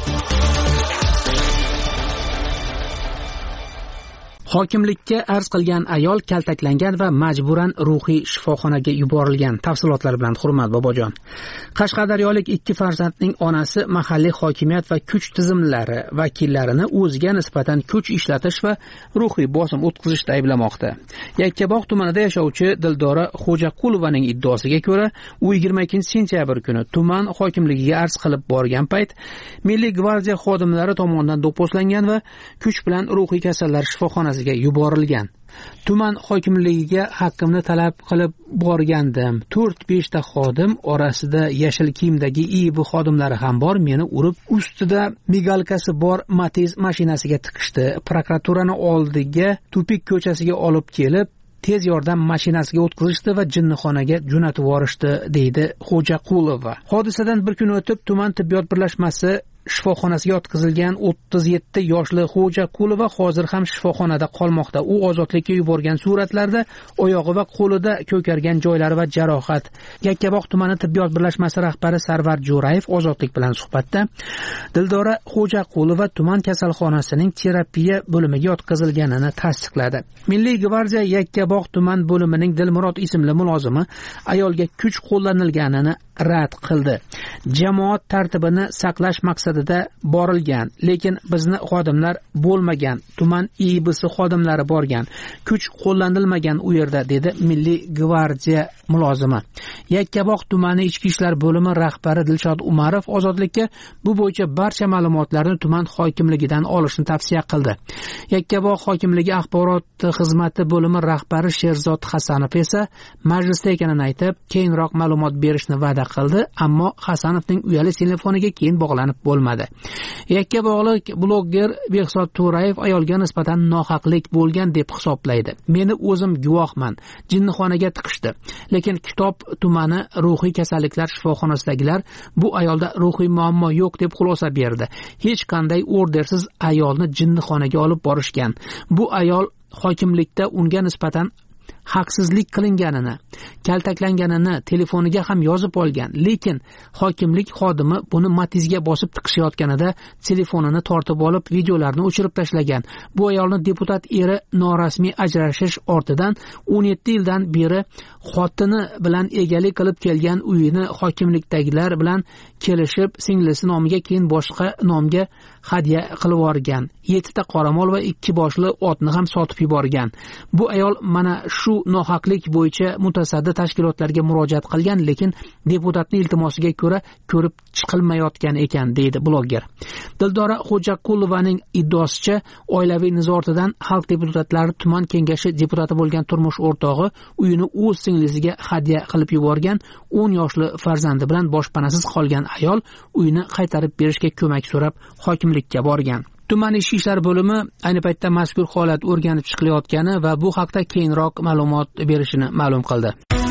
Hokimlikka arz qilgan ayol kaltaklangan va majburan ruhiy shifoxonaga yuborilgan. Tafsilotlar bilan Hurmat Bobojon. Qashqadaryolik ikki farzandning onasi mahalliy hokimiyat va kuch tizimlari vakillarini o'ziga nisbatan kuch ishlatish va ruhiy bosim o'tkazishda ayblamoqda. Yakkabog' tumanida yashovchi Dildora Xo'jaqulovaning iddaosiga ko'ra, u yigirma ikkinchi sentyabr kuni tuman hokimligiga arz qilib borgan payt Milliy gvardiya xodimlari tomonidan do'pposlangan va kuch bilan ruhiy kasallar shifoxonasiga yuborilgan. Tuman hokimligiga haqqimni talab qilib borgandim. to'rt besh ta xodim orasida yashil kiyimdagi I B xodimlari ham bor. Meni urib, ustida migalkasi bor Matiz mashinasiga tiqishdi. Prokuraturani oldiga Tupik ko'chasiga olib kelib, tez yordam mashinasiga o'tkazishdi va jinnixonaga jo'natib yuborishdi, deydi Xo'jaqulova. Hodisadan bir kun o'tib tuman tibbiyot birlashmasi shifoxonasiga yotqizilgan o'ttiz yetti yoshli Xo'jaqulova hozir ham shifoxonada qolmoqda. U ozodlikka yuborgan suratlarda oyog'i va qo'lida ko'kargan joylari va jarohat. Yakkabog' tumani tibbiyot birlashmasi rahbari Sarvar Jo'rayev ozodlik bilan suhbatda Dildora Xo'jaqulova tuman kasalxonasining terapiya bo'limiga yotqizilganini tasdiqladi. Milliy gvardiya Yakkabog' tuman bo'limining Dilmurod ismli mulozimi ayolga kuch qo'llanilganini rad qildi. Jamoat tartibini saqlash maqsadida borilgan, lekin bizni xodimlar bo'lmagan, tuman I B si xodimlari borgan, kuch qo'llanilmagan u yerda, dedi Milliy gvardiya mulozimi. Yakkabog' tumani ichki ishlar bo'limi rahbari Dilshod Umarov ozodlikka bu bo'yicha barcha ma'lumotlarni tuman hokimligidan olishni tavsiya qildi. Yakkabog' hokimligi axborot xizmati bo'limi rahbari Sherzod Hasanov esa majlisda ekanini aytib, keyinroq ma'lumot berishni va'da qildi, ammo Hasanovning uyali telefoniga keyin bog'lanib bo'lmadi. Yakkabog'lik blogger Behzod To'rayev ayolga nisbatan nohaqlik bo'lgan deb hisoblaydi. Meni o'zim guvohman. Jinnixonaga tiqishdi. Lekin Kitob tumani ruhiy kasalliklar shifoxonasidagilar bu ayolda ruhiy muammo yo'q deb xulosa berdi. Hech qanday ordersiz ayolni jinnixonaga olib borishgan. Bu ayol hokimlikda unga nisbatan haqsizlik qilinganini, kaltaklanganini telefoniga ham yozib olgan, lekin hokimlik xodimi buni Matizga bosib tiqishayotganida telefonini tortib olib videolarni o'chirib tashlagan. Bu ayolni deputat eri norasmiy ajrashish ortidan o'n yetti yildan beri xotini bilan egalik qilib kelgan uyini hokimlikdagilar bilan kelishib, singlisi nomiga keyin boshqa nomga hadya qilib yuborgan. yetti ta qoramol va ikki boshli otni ham sotib yuborgan. Bu ayol mana shu nohaqlik bo'yicha mutasaddi tashkilotlarga murojaat qilgan, lekin deputatning iltimosiga ko'ra ko'rib chiqilmayotgan ekan, deydi blogger. Dildora Xo'jaqulovaning iddaosicha, oilaviy nizo ortidan xalq deputatlari tuman kengashi deputati bo'lgan turmush o'rtog'i uyini o'z singlisiga hadya qilib yuborgan. o'n yoshli farzandi bilan boshpanasiz qolgan ayol uyini qaytarib berishga ko'mak so'rab hokimlikka borgan. Tuman ichki ishlar bo'limi ayni paytda mazkur holat o'rganib chiqilayotgani va bu haqda keyinroq ma'lumot berishini ma'lum qildi.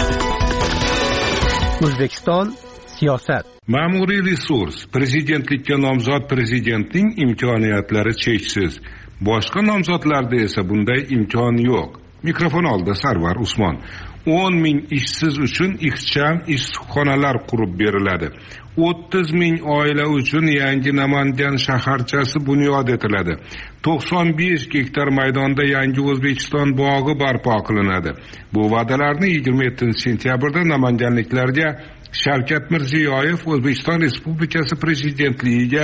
O'zbekiston siyosat. Ma'muriy resurs. Prezidentlikka nomzod prezidentning imkoniyatlari cheksiz. Boshqa nomzodlarda esa bunday imkon yo'q. Mikrofon oldida Sarvar Usmon. o'n ming ishsiz uchun ixcham issiqxonalar qurib beriladi. o'ttiz ming oila uchun yangi Namangan shaharchasi bunyod etiladi. to'qson besh gektar maydonda yangi O'zbekiston bog'i barpo qilinadi. Bu va'dalarni yigirma yettinchi sentyabrda namanganliklarga Shavkat Mirziyoyev O'zbekiston Respublikasi prezidentligiga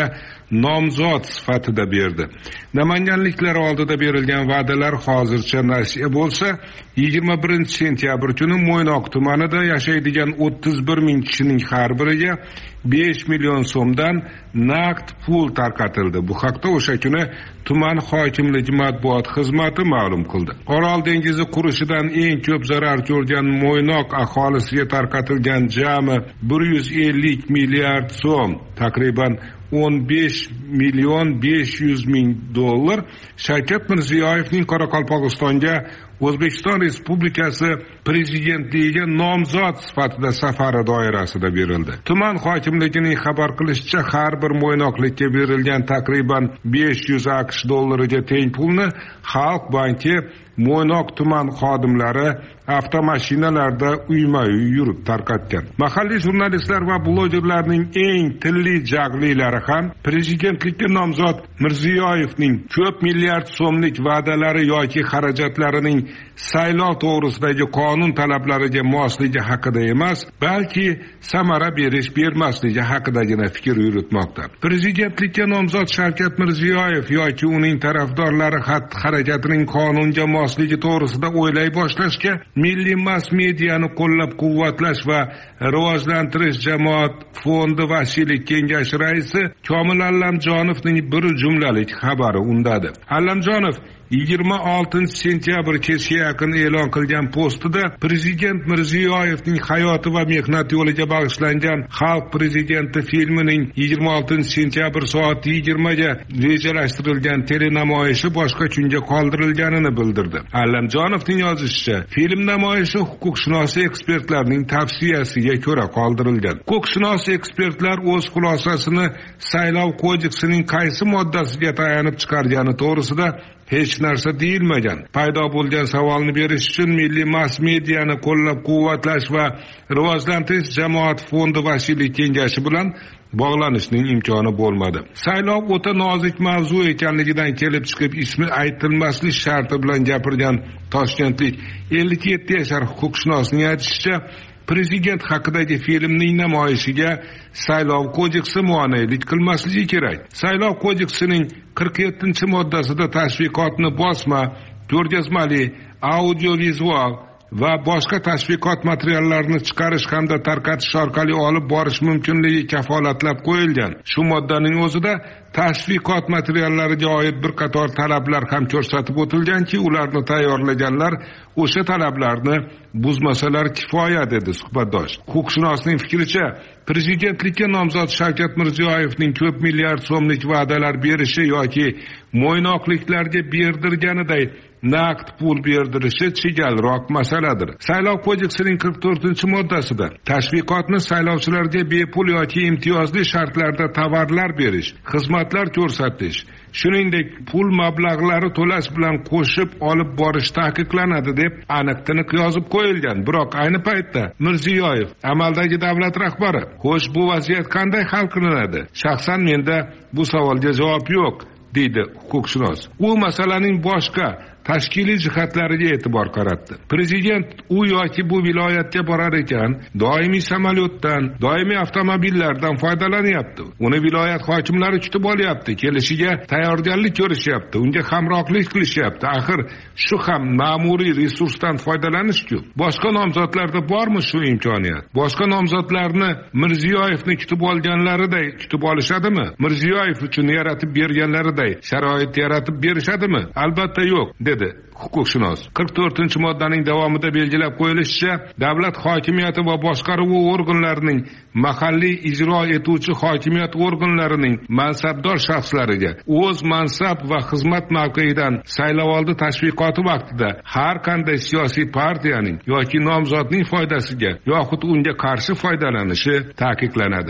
nomzod sifatida berdi. Namanganliklar oldida berilgan va'dalar hozircha nasiya bo'lsa, yigirma birinchi sentyabr kuni Mo'ynoq tumanida yashaydigan o'ttiz bir ming kishining har biriga besh million so'mdan naqd pul tarqatildi. Bu haqda o'sha kuni tuman hokimligi matbuot xizmati ma'lum qildi. Orol dengizi qurishidan eng ko'p zarar ko'rgan Mo'ynoq aholisiga tarqatilgan jami bir yuz ellik milliard so'm, taqriban o'n besh million besh yuz ming dollar Shavkat Mirziyoyevning Qoraqalpog'istonga O'zbekiston Respublikasi prezidentligiga nomzod sifatida safari doirasida berildi. Tuman hokimligining xabar qilishicha, har bir mo'ynoqlikka berilgan taqriban besh yuz aqsh dollariga teng pulni Xalq banki Mo'ynoq tuman xodimlari avtomashinalarda uyma-uy yurib tarqatgan. Mahalliy jurnalistlar va blogerlarning eng tilli jaglilari ham prezidentlikka nomzod Mirziyoyevning ko'p milliard so'mlik va'dalari yoki xarajatlarining saylov to'g'risidagi qonun talablariga mosligi haqida emas, balki samara berish bermasligi haqidagina fikr yuritmoqda. Prezidentlikka nomzod Shavkat Mirziyoyev yoki uning tarafdorlari xatti-harakatining qonunga mosligi to'g'risida o'ylay boshlashga Milliy mass mediani qo'llab-quvvatlash va rivojlantirish jamoat fondi vasiylik kengashi raisi Komil Allamjonovning bir jumlalik xabari undadi. Allamjonov yigirma oltinchi sentyabr kechga yaqin e'lon qilgan postida Prezident Mirziyoyevning hayoti va mehnat yo'liga bag'ishlangan Xalq prezidenti filmining yigirma oltinchi sentyabr soat yigirma ga rejalashtirilgan telenamoyishi boshqa kunga qoldirilganini bildirdi. Allamjonovning yozishicha, film namoyishi huquqshunos ekspertlarning tavsiyasiga ko'ra qoldirilgan. Huquqshunos ekspertlar o'z xulosasini Saylov kodeksining qaysi moddasiga tayanib chiqargani to'g'risida hech narsa deyilmagan. Paydo bo'lgan savolni berish uchun Milliy mass mediani qo'llab-quvvatlash va rivojlantirish jamoat fondi vasiylik kengashi bilan bog'lanishning imkoni bo'lmadi. Saylov o'ta nozik mavzu ekanligidan kelib chiqib ismi aytilmaslik sharti bilan gapirgan toshkentlik ellik yetti yashar huquqshunosning aytishicha, prezident haqidagi filmning namoyishiga Saylov kodeksi muonalik qilmasligi kerak. Saylov kodeksining qirq yettinchi moddasida tashviqotni bosma, ko'rgazmali, audiovizual va boshqa tashviqot materiallarini chiqarish hamda tarqatish orqali olib borish mumkinligi kafolatlab qo'yilgan. Shu moddaning o'zida tashviqot materiallariga oid bir qator talablar ham ko'rsatib o'tilganki, ularni tayyorlaganlar o'sha talablarni buzmasalar kifoya, dedi suhbatdosh. Huquqshunosning fikricha, prezidentlikka nomzod Shavkat Mirziyoyevning ko'p milliard so'mlik va'dalar berishi yoki mo'ynoqliklarga berdirganiday naqd pul berdirishi chigalroq masaladir. Saylov kodeksining qirq to'rtinchi moddasida tashviqotni saylovchilarga bepul yoki imtiyozli shartlarda tovarlar berish, xizmatlar ko'rsatish, shuningdek pul mablag'lari to'lash bilan qo'shib olib borish taqiqlanadi deb aniq-tiniq yozib qo'yilgan. Biroq ayni paytda Mirziyoyev amaldagi davlat rahbari. Xo'sh, bu vaziyat qanday hal qilinadi? Shaxsan menda bu savolga javob yo'q, deydi huquqshunos. U masalaning boshqa tashkiliy jihatlariga e'tibor qaratdi. Prezident u yoki bu viloyatga borar ekan, doimiy samolyotdan, doimiy avtomobillardan foydalanyapti. Uni viloyat hokimlari kutib olyapti, kelishiga tayyorgarlik ko'rishyapti, unga hamrohlik qilishyapti. Axir shu ham ma'muriy resursdan foydalanish-ku. Boshqa nomzodlarda bormi shu imkoniyat? Boshqa nomzodlarni Mirziyoyevni kutib olganlariday kutib olishadimi? Mirziyoyev uchun yaratib berganlariday sharoit yaratib berishadimi? Albatta yo'q, dedi huquqshunos. qirq to'rtinchi moddaning davomida belgilab qo'yilishicha, davlat hokimiyati va boshqaruvi organlarining mahalliy ijro etuvchi hokimiyat organlarining mansabdor shaxslariga o'z mansab va xizmat mavqeidan saylovoldi tashviqoti vaqtida har qanday siyosiy partiyaning yoki nomzodning foydasiga yoxud unga qarshi foydalanishi taqiqlanadi.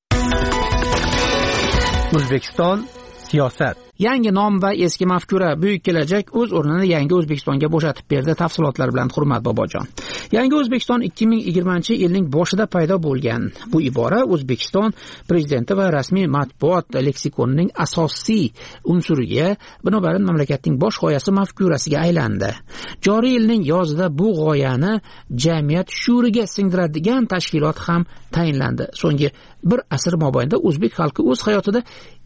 O'zbekiston siyosat. Yangi nom va eski mafkura, buyuk kelajak o'z o'rnini yangi O'zbekistonga bo'shatib berdi. Tafsilotlar bilan Hurmat Bobojon. Yangi O'zbekiston ikki ming yigirmanchi yilning boshida paydo bo'lgan. Bu ibora O'zbekiston prezidenti va rasmiy matbuot leksikonining asosiy unsuriga, binobarin mamlakatning bosh g'oyasi mafkurasiga aylandi. Joriy yilning yozida bu g'oyani jamiyat shuuriga singdiradigan tashkilot ham tayinlandi. So'nggi bir asr mobaynida o'zbek xalqi o'z hayotida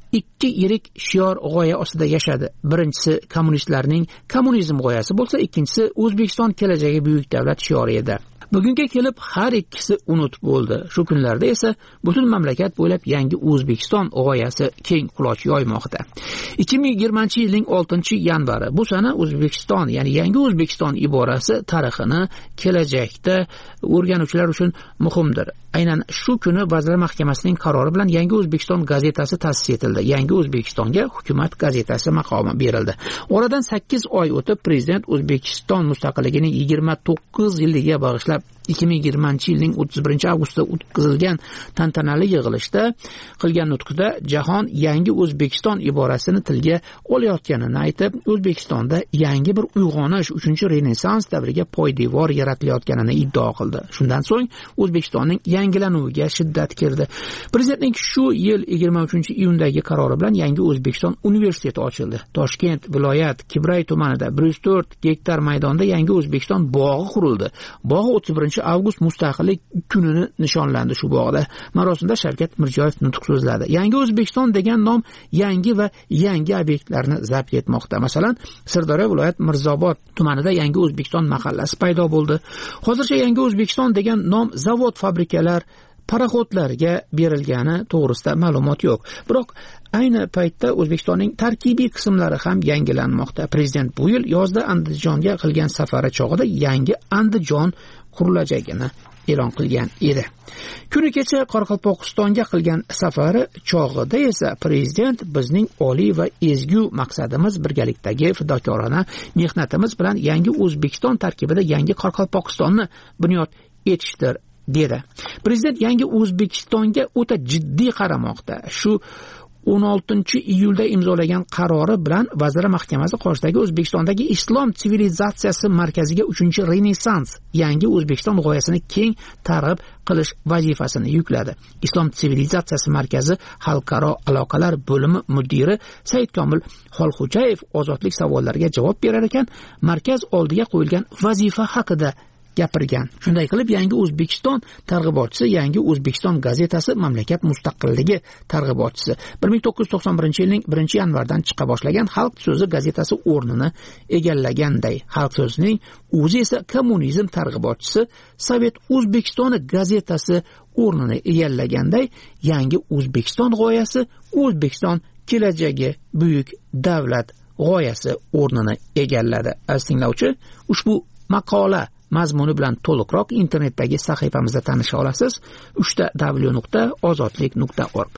ikki yirik shior g'oya ostida yashadi. Birinchisi kommunistlarning kommunizm g'oyasi bo'lsa, ikkinchisi O'zbekiston kelajagi buyuk davlat shiori edi. Bugunga kelib har ikkisi unut bo'ldi. Shu kunlarda esa butun mamlakat bo'ylab yangi O'zbekiston g'oyasi keng quloch yoymoqda. ikki ming yigirmanchi yilning oltinchi yanvari bu sana O'zbekiston, ya'ni yangi O'zbekiston iborasi tarixini kelajakda o'rganuvchilar uchun muhimdir. Aynan shu kuni Vazirlar Mahkamasining qarori bilan Yangi O'zbekiston gazetasi ta'sis etildi. Yangi O'zbekistonga hukumat gazetasi maqomi berildi. Oradan sakkiz oy o'tib prezident O'zbekiston mustaqilligining yigirma to'qqiz yilligiga bag'ishlab ikki ming yigirmanchi yilning o'ttiz birinchi avgustda o'tkazilgan tantanali yig'ilishda qilgan nutqida jahon yangi O'zbekiston iborasini tilga olayotganini aytib, O'zbekistonda yangi bir uyg'onish, uchinchi renessans davriga poydevor yaratilayotganini iddao qildi. Shundan so'ng O'zbekistonning yangilanuviga shiddat kirdi. Prezidentning shu yil yigirma uchinchi iyundagi qarori bilan Yangi O'zbekiston universiteti ochildi. Toshkent viloyat Kibray tumanida bir yuz to'rt gektar maydonda Yangi O'zbekiston bog'i qurildi. Bog' o'ttiz birinchi avgust mustaqillik kunini nishonlandi shu bog'da. Marosimda Shavkat Mirziyoyev nutq so'zladi. Yangi O'zbekiston degan nom yangi va yangi obyektlarni zabt etmoqda. Masalan, Sirdaryo viloyat Mirzobod tumanida Yangi O'zbekiston mahallasi paydo bo'ldi. Hozircha Yangi O'zbekiston degan nom zavod, fabrikalar, paraxodlarga berilgani to'g'risida ma'lumot yo'q. Biroq ayni paytda O'zbekistonning tarkibiy qismlari ham yangilanmoqda. Prezident bu yil yozda Andijonga qilgan safari chog'ida yangi Andijon qurilajagini e'lon qilgan edi. Kuni kecha Qoraqalpog'istonga qilgan safari chog'ida esa prezident bizning oliy va ezgu maqsadimiz birgalikdagi fidokorona mehnatimiz bilan yangi O'zbekiston tarkibida yangi Qoraqalpog'istonni bunyod etishdir dedi. Prezident yangi O'zbekistonga o'ta jiddiy qaramoqda. Shu o'n oltinchi iyulda imzolagan qarori bilan Vazirlar Mahkamasi Qorashidagi O'zbekistondagi islom sivilizatsiyasi markaziga uchinchi renessans yangi O'zbekiston g'oyasini keng targ'ib qilish vazifasini yukladi. Islom sivilizatsiyasi markazi xalqaro aloqalar bo'limi mudiri Saidkomil Xolxo'jayev ozodlik savollariga javob berar ekan, markaz oldiga qo'yilgan vazifa haqida gapirgan. Shunday qilib, Yangi O'zbekiston targ'ibotchisi, Yangi O'zbekiston gazetasi mamlakat mustaqilligi targ'ibotchisi bir ming to'qqiz yuz to'qson birinchi yilning birinchi yanvardan chiqa boshlagan Xalq so'zi gazetasi o'rnini egallaganday, Xalq so'zining o'zi esa kommunizm targ'ibotchisi, Sovet O'zbekistoni gazetasi o'rnini egallaganday, Yangi O'zbekiston g'oyasi O'zbekiston kelajagi buyuk davlat g'oyasi o'rnini egalladi. Aziz tinglovchi, ushbu maqola mazmuni bilan to'liqroq internetdagi sahifamizda tanisha olasiz. uch ta w nuqta ozodlik nuqta org.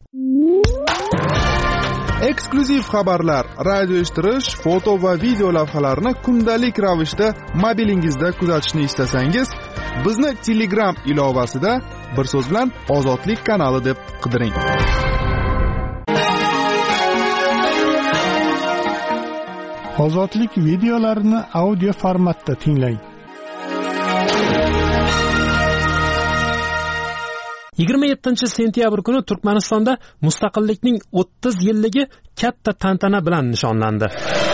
Eksklyuziv xabarlar, radio eshittirish, foto va video lavhalarni kundalik ravishda mobilingizda kuzatishni istasangiz, bizni Telegram ilovasida bir so'z bilan Ozodlik kanali deb qidiring. Ozodlik videolarini audio formatda tinglang. yigirma yettinchi sentyabr kuni Turkmanistonda mustaqillikning o'ttiz yilligi katta tantana bilan nishonlandi.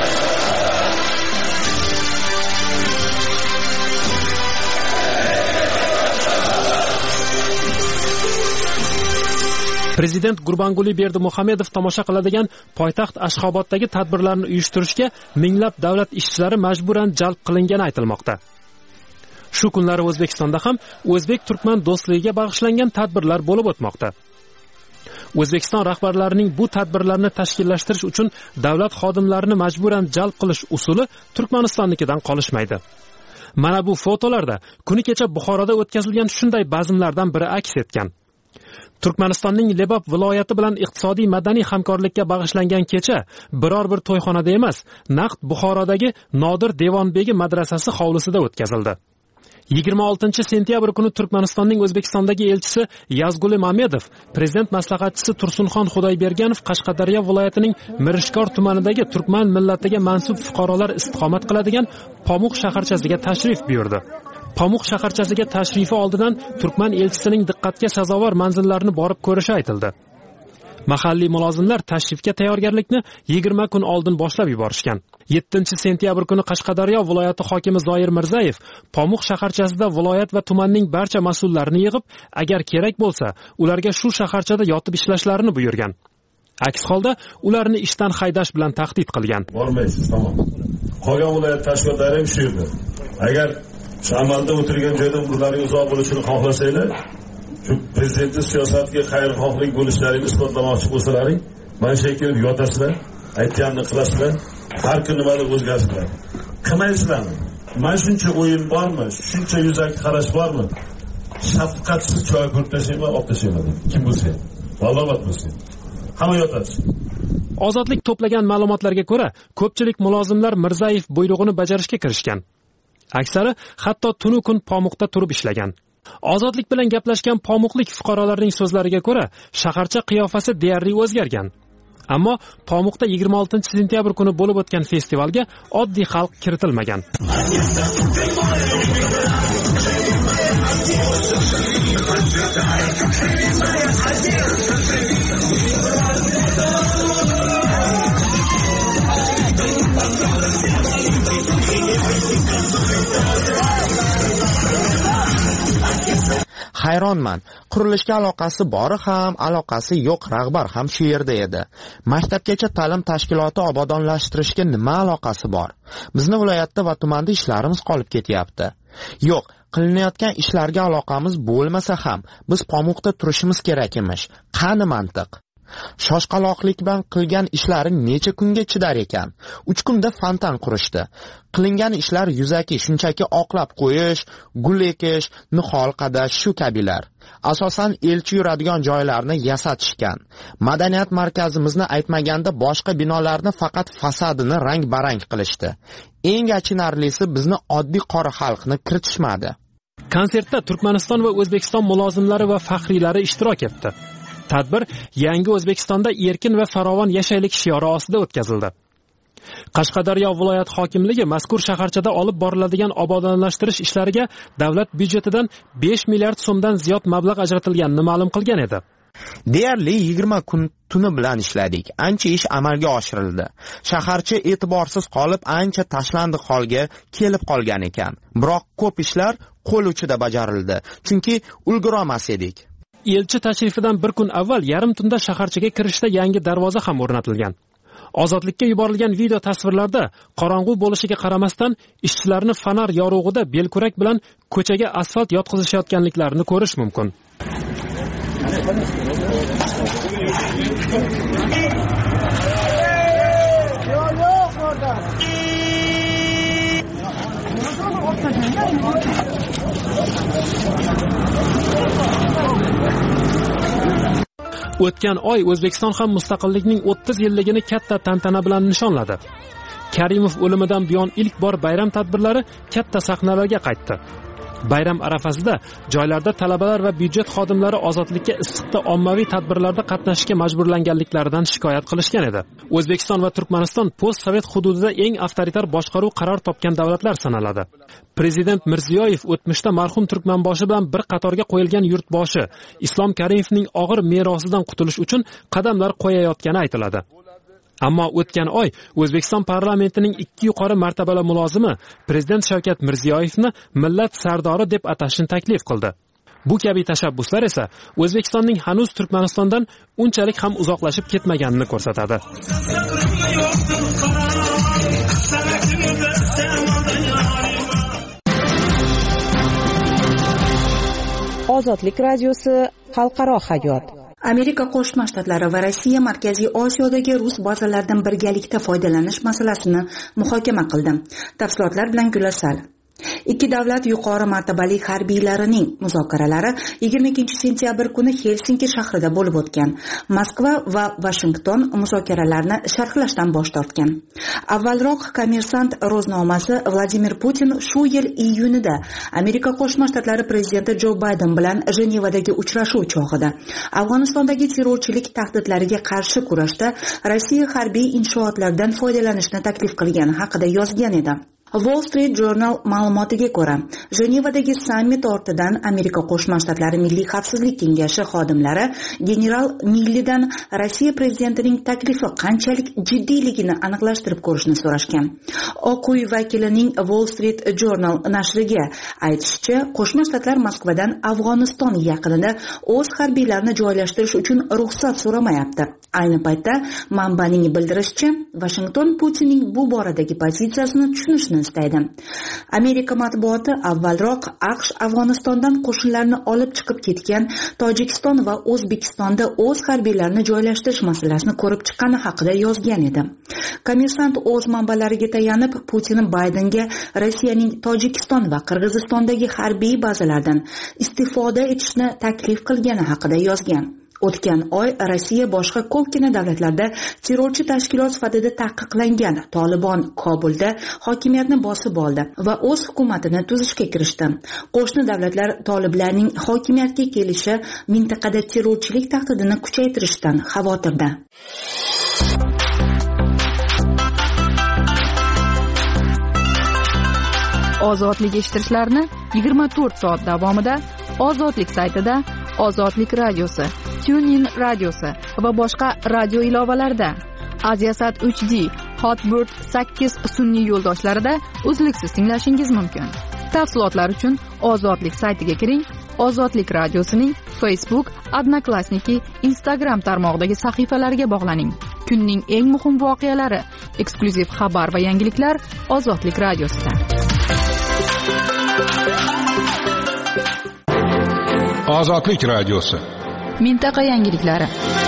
Prezident Gurbanguli Berdimuhamedov tomosha qiladigan poytaxt Ashxoboddagi tadbirlarni uyushtirishga minglab davlat ishchilari majburan jalb qilingani aytilmoqda. Shu kunlari O'zbekistonda ham o'zbek-turkman do'stligiga bag'ishlangan tadbirlar bo'lib o'tmoqda. O'zbekiston rahbarlarining bu tadbirlarni tashkillashtirish uchun davlat xodimlarini majburan jalb qilish usuli Turkmanistonnikidan qolishmaydi. Mana bu fotolarda kuni kecha Buxoroda o'tkazilgan shunday bazmlardan biri aks etgan. Turkmanistonning Lebap viloyati bilan iqtisodiy madaniy hamkorlikka bag'ishlangan kecha biror bir to'yxonada emas, naqd Buxorodagi Nodir Devonbegi madrasasi hovlisida o'tkazildi. yigirma oltinchi sentyabr kuni Turkmanistonning O'zbekistondagi elchisi Yazguli Mamedov, prezident maslahatchisi Tursunxon Xudoyberganov Qashqadaryo viloyatining Mirishkor tumanidagi turkman millatiga mansub fuqarolar istiqomat qiladigan Pamuq shaharchasiga tashrif buyurdi. Pamuq shaharchasiga tashrifi oldidan turkman elchisining diqqatga sazovor manzillarni borib ko'rishi aytildi. Mahalliy mulozimlar tashrifga tayyorgarlikni yigirma kun oldin boshlab yuborishgan. yettinchi sentyabr kuni Qashqadaryo viloyati hokimi Zoir Mirzayev Pamuq shaharchasida viloyat va tumanning barcha mas'ullarini yig'ib, agar kerak bo'lsa, ularga shu shaharchada yotib ishlashlarini buyurgan. aks holda ularni ishdan haydash bilan tahdid qilgan. Bormaysiz, tamom. Qolgan viloyat tashkilotlari ham shu yerda. Agar shu amalda o'tirgan joyda umrlaring uzoq bo'lishini xohlasanglar, shu prezidentning siyosatiga xayrixohlik bo'lishlarini isbotlamoqchi bo'lsalaring, mana shu yerga kelib yotasizlar, aytganini qilasizlar, har kuni nimadir o'zgarsizlar. Qilmaysizlarmi? Mana shuncha o'yin bormi? Shuncha yuzaki qarash bormi? Shafqatsiz choy ko'rib tashlayman, olib tashlayman. Kim bo'lsa, vallomat bo'lsin. Hamma yotadi. Ozodlik to'plagan ma'lumotlarga ko'ra, ko'pchilik mulozimlar Mirzayev buyrug'ini bajarishga kirishgan. Aksari hatto tunu kun Pomuqda turib ishlagan. Ozodlik bilan gaplashgan Pomuqlik fuqarolarning so'zlariga ko'ra, shaharcha qiyofasi deyarli o'zgargan. Ammo Pomuqda yigirma oltinchi sentyabr kuni bo'lib o'tgan festivalga oddiy xalq kiritilmagan. Hayronman. Qurilishga aloqasi bori ham, aloqasi yo'q rahbar ham shu yerda edi. Maktabgacha ta'lim tashkiloti obodonlashtirishga nima aloqasi bor? Bizni viloyatda va tumanda ishlarimiz qolib ketyapti. Yo'q, qilinayotgan ishlarga aloqamiz bo'lmasa ham biz Pomuqda turishimiz kerak emish. Qani mantiq? Shoshqaloqlik bilan qilgan ishlari necha kunga chidar ekan? uch kunda fontan qurishdi. Qilingan ishlar yuzaki, shunchaki oqlab qo'yish, gul ekish, nihol qadash shu kabilar. Asosan elchi yuradigan joylarni yasatishgan. Madaniyat markazimizni aytmaganda boshqa binolarni faqat fasadini rang-barang qilishdi. Eng achinarlisi bizni oddiy qora xalqni kiritishmadi. Konsertda Turkmaniston va O'zbekiston mulozimlari va faxriylari ishtirok etdi. Tadbir yangi O'zbekistonda erkin va farovon yashaylik shiori ostida o'tkazildi. Qashqadaryo viloyat hokimligi mazkur shaharchada olib boriladigan obodonlashtirish ishlariga davlat byudjetidan besh milliard so'mdan ziyod mablag' ajratilganini ma'lum qilgan edi. Deyarli yigirma kun tuni bilan ishladik. Ancha ish amalga oshirildi. Shaharcha e'tiborsiz qolib, ancha tashlandi holga kelib qolgan ekan. Biroq ko'p ishlar qo'l uchida bajarildi, chunki ulgurolmas edik. Elchi tashrifidan bir kun avval yarim tunda shaharchaga kirishda yangi darvoza ham o'rnatilgan. Ozodlikka yuborilgan video tasvirlarda qorong'u bo'lishiga qaramasdan ishchilarni fanar yorug'ida belkurak bilan ko'chaga asfalt yotqizishayotganliklarini ko'rish mumkin. O'tgan oy O'zbekiston ham mustaqillikning o'ttiz yilligini katta tantana bilan nishonladi. Karimov o'limidan buyon ilk bor bayram tadbirlari katta sahnalarga qaytdi. Bayram arafasida joylarda talabalar va byudjet xodimlari ozodlikka issiqda ommaviy tadbirlarda qatnashishga majburlanganliklaridan shikoyat qilishgan edi. O'zbekiston va Turkmaniston post-sovet hududida eng avtoritar boshqaruv qaror topgan davlatlar sanaladi. Prezident Mirziyoyev o'tmishda marhum Turkmanboshi bilan bir qatorga qo'yilgan yurtboshi Islom Karimovning og'ir merosidan qutulish uchun qadamlar qo'yayotgani aytiladi. Ammo o'tgan oy O'zbekiston parlamentining ikki yuqori martabali mulozimi prezident Shavkat Mirziyoyevni millat sardori deb atashni taklif qildi. Bu kabi tashabbuslar esa O'zbekistonning hanuz Turkmanistondan unchalik ham uzoqlashib ketmaganini ko'rsatadi. Ozodlik radiosi xalqaro hayot. Amerika Qo'shma Shtatlari va Rossiya Markaziy Osiyodagi rus bazalaridan birgalikda foydalanish masalasini muhokama qildi. Tafsilotlar bilan Gulasal. Ikki davlat yuqori martabali harbiylarining muzokaralari yigirma ikkinchi sentyabr kuni Helsinki shahrida bo'lib o'tgan. Moskva va Washington muzokaralarni sharhlashdan bosh tortgan. Avvalroq Kommersant ro'znomasi Vladimir Putin shu yil iyunida Amerika Qo'shma Shtatlari prezidenti Jo Bayden bilan Jenevadagi uchrashuv chog'ida Afg'onistondagi terrorchilik tahdidlariga qarshi kurashda Rossiya harbiy inshootlaridan foydalanishni taklif qilgani haqida yozgan edi. Wall Street Journal ma'lumotiga ko'ra, Jenevadagi sammit ortidan Amerika Qo'shma Shtatlari Milliy xavfsizlik kengashi xodimlari general Millidan Rossiya prezidentining taklifi qanchalik jiddiyligini aniqlashtirib ko'rishni so'rashgan. Oq uy vakilining Wall Street Journal nashriga aytishicha, Qo'shma Shtatlar Moskvadan Afg'oniston yaqinida o'z harbiylarini joylashtirish uchun ruxsat so'ramayapti. Ayni paytda manbaning bildirishicha, Washington Putinning bu boradagi pozitsiyasini tushunishni istaydi. Amerika matbuoti avvalroq AQSh Afg'onistondan qo'shinlarni olib chiqib ketgan Tojikiston va O'zbekistonda o'z harbiylarini joylashtirish masalasini ko'rib chiqqani haqida yozgan edi. Kommersant o'z manbalariga tayanib, Putin Baydenga Rossiyaning Tojikiston va Qirg'izistondagi harbiy bazalardan istifoda etishni taklif qilgani haqida yozgan. O'tgan oy Rossiya boshqa ko'pgina davlatlarda terrorchi tashkilot sifatida taqiqlangan Tolibon Kobulda hokimiyatni bosib oldi va o'z hukumatini tuzishga kirishdi. Qo'shni davlatlar toliblarning hokimiyatga kelishi mintaqada terrorchilik tahdidini kuchaytirishdan xavotirda. Ozodlik eshittirishlarni yigirma to'rt soat davomida Ozodlik saytida, Ozodlik radiosi, TuneIn radiosi va boshqa radio ilovalarida, Aziasat uch D, Hotbird sakkiz sun'iy yo'ldoshlarida uzluksiz tinglashingiz mumkin. Tafsilotlar uchun Ozodlik saytiga kiring. Ozodlik radiosining Facebook, Odnoklassniki, Instagram tarmog'idagi sahifalariga bog'laning. Kunning eng muhim voqealari, eksklyuziv xabar va yangiliklar Ozodlik radiosida. Ozodlik radiosi. Mintaqa yangiliklari.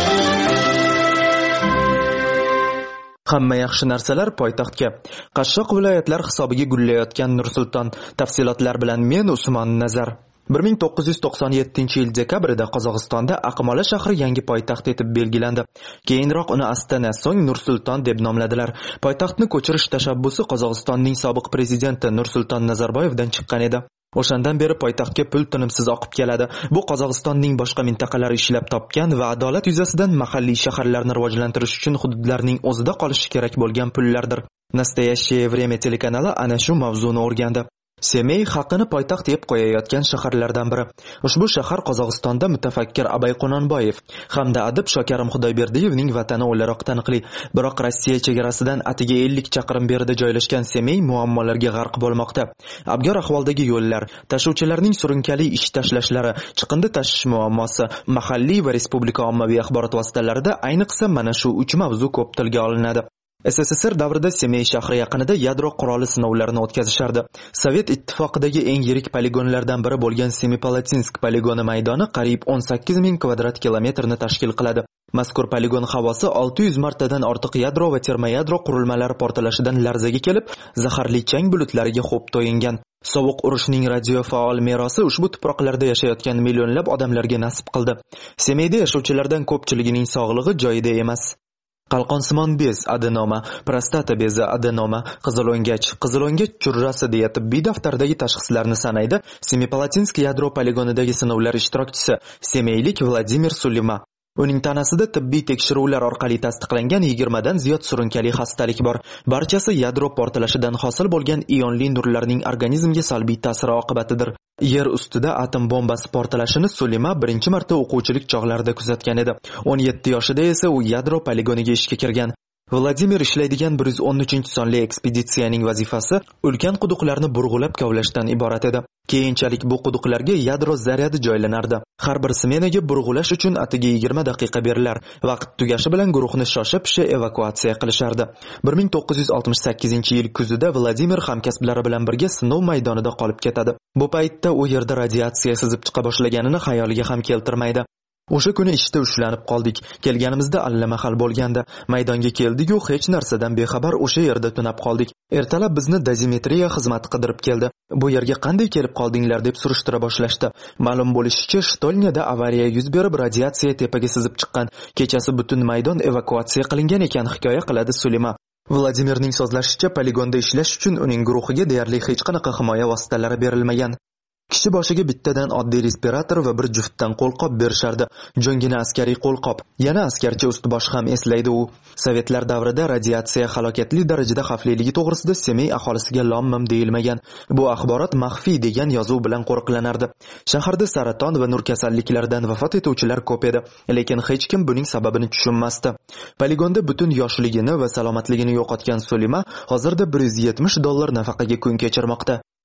Hamma yaxshi narsalar poytaxtga. Qashshoq viloyatlar hisobiga gullayotgan Nur-Sulton. Tafsilotlar bilan men Usmon Nazar. bir ming to'qqiz yuz to'qson yettinchi yil dekabrida Qozog'istonda Aqmola shahri yangi poytaxt etib belgilandi. Keyinroq uni Astana, so'ng Nur-Sulton deb nomladilar. Poytaxtni ko'chirish tashabbusi Qozog'istonning sobiq prezidenti Nur-Sulton Nazarboyevdan chiqqan edi. O'shandan beri poytaxtga pul tinimsiz oqib keladi. Bu Qozog'istonning boshqa mintaqalari ishlab topgan va adolat yuzasidan mahalliy shaharlarni rivojlantirish uchun hududlarning o'zida qolishi kerak bo'lgan pullardir. Nastoящее время telekanali ana shu mavzuni o'rgandi. Semey xalqini poytaxt deb qo'yayotgan shaharlardan biri. Ushbu shahar Qozog'istonda mutafakkir Abay Qononboyev hamda adib Shokarim Xudoyberdiyevning vatani o'laroq taniqli. Biroq Rossiya chegarasidan atiga ellik chaqirim berida joylashgan Semey muammolarga g'arq bo'lmoqda. Abgor ahvoldagi yo'llar, tashuvchilarning surunkali ish tashlashlari, chiqindi tashish muammosi, mahalliy va respublika ommaviy axborot vositalarida ayniqsa mana shu uch mavzu ko'p tilga olinadi. S S S R davrida Semey shahri yaqinida yadro quroli sinovlarini o'tkazishardi. Sovet ittifoqidagi eng yirik poligonlardan biri bo'lgan Semipalatinsk poligoni maydoni qariyb o'n sakkiz ming kvadrat kilometrni tashkil qiladi. Mazkur poligon havosi olti yuz martadan ortiq yadro va termoyadro qurilmalari portlashidan larzaga kelib, zaharli chang bulutlariga xo'p to'yingan. Sovuq urushning radiofaol merosi ushbu tuproqlarda yashayotgan millionlab odamlarga nasib qildi. Semeyda yashovchilardan ko'pchiligining sog'lig'i joyida emas. Qalqonsimon bez adenoma, prostata bezi adenoma, qizilo'ngach, qizilo'ngach churrasi deya tibbiy daftardagi tashxislarni sanaydi Semipalatinsk yadro poligonidagi sinovlar ishtirokchisi semeylik Vladimir Sulima. Uning tanasida tibbiy tekshiruvlar orqali tasdiqlangan yigirmadan ziyod surunkali xastalik bor. Barchasi yadro portlashidan hosil bo'lgan ionli nurlarning organizmga salbiy ta'siri oqibatidir. Yer ustida atom bombasi portlashini Sulima birinchi marta o'quvchilik chog'larida kuzatgan edi. o'n yetti yoshida esa u yadro poligoniga ishga kirgan. Vladimir ishlaydigan bir yuz o'n uchinchi sonli ekspeditsiyaning vazifasi ulkan quduqlarni burg'ulab kovlashdan iborat edi. Keyinchalik bu quduqlarga yadro zaryadi joylanardi. Har bir smenaga burg'ulash uchun atiga yigirma daqiqa berilar. Vaqt tugashi bilan guruhni shosha-pisha evakuatsiya qilishardi. bir ming to'qqiz yuz oltmish sakkizinchi yil kuzida Vladimir hamkasblari bilan birga sinov maydonida qolib ketadi. Bu paytda u yerda radiatsiya sizib chiqa boshlaganini xayoliga ham keltirmaydi. O'sha kuni ishda ushlanib qoldik. Kelganimizda allamahal bo'lganda, maydonga keldik-ku hech narsadan bexabar o'sha yerda tunab qoldik. Ertalab bizni dozimetriya xizmati qidirib keldi. Bu yerga qanday kelib qoldinglar deb surishtira boshlashdi. Ma'lum bo'lishicha, Shtolnyada avariya yuz berib, radiatsiya tepaga sizib chiqqan. Kechasi butun maydon evakuatsiya qilingan ekan, hikoya qiladi Sulima. Vladimirning so'zlashicha, poligonda ishlash uchun uning guruhiga deyarli hech qanaqa himoya vositalari berilmagan. Kishi boshiga bittadan oddiy respirator va bir juftdan qo'lqop berishardi. Jo'ngina askariy qo'lqop. Yana askarcha ust-bosh ham eslaydi u. Sovetlar davrida radiatsiya halokatli darajada xavfliligi to'g'risida Semey aholisiga lom-mim deyilmagan. Bu axborot maxfiy degan yozuv bilan qo'riqlanardi. Shaharda saraton va nur kasalliklaridan vafot etuvchilar ko'p edi, lekin hech kim buning sababini tushunmasdi. Poligonda butun yoshligini va salomatligini yo'qotgan Sulima hozirda bir yuz yetmish dollar nafaqaga kun kechirmoqda.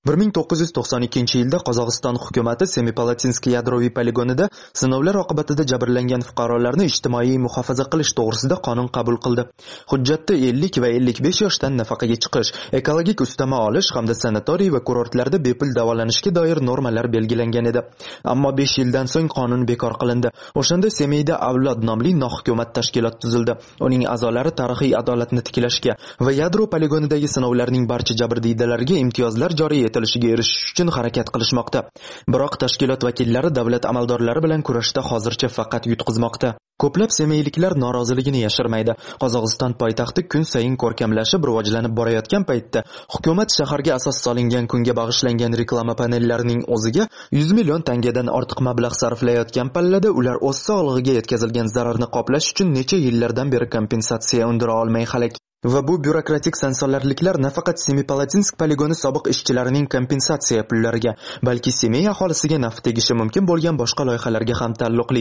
bir ming to'qqiz yuz to'qson ikkinchi yilda Qozog'iston hukumati Semipalatinsk yadroviy poligonida sinovlar oqibatida jabrlangan fuqarolarni ijtimoiy muhofaza qilish to'g'risida qonun qabul qildi. Hujjatda ellik va ellik besh yoshdan nafaqaga chiqish, ekologik ustama olish hamda sanatoriy va kurortlarda bepul davolanishga doir normalar belgilangan edi. Ammo besh yildan so'ng qonun bekor qilindi. O'shanda Semeyda Avlod nomli nohukumat tashkilot tuzildi. Uning a'zolari tarixiy adolatni tiklashga va yadro poligonidagi sinovlarning barcha jabrdiydalarga imtiyozlar joriy etilishiga erishish uchun harakat qilishmoqda. Biroq tashkilot vakillari davlat amaldorlari bilan kurashda hozircha faqat yutqizmoqda. Ko'plab semeyliklar noroziligini yashirmaydi. Qozog'iston poytaxti kun sayin ko'rkamlashib, rivojlanib borayotgan paytda hukumat shaharga asos solingan kunga bag'ishlangan reklama panellarining o'ziga yuz million tangadan ortiq mablag' sarflayotgan pallada ular o'z sog'lig'iga yetkazilgan zararni qoplash uchun necha yillardan beri kompensatsiya undira olmay halak. Va bu byurokratik sansolarliklar nafaqat Semipalatinsk poligoni sobiq ishchilarining kompensatsiya pullariga, balki Semey aholisiga naf tegishi mumkin bo'lgan boshqa loyihalarga ham taalluqli.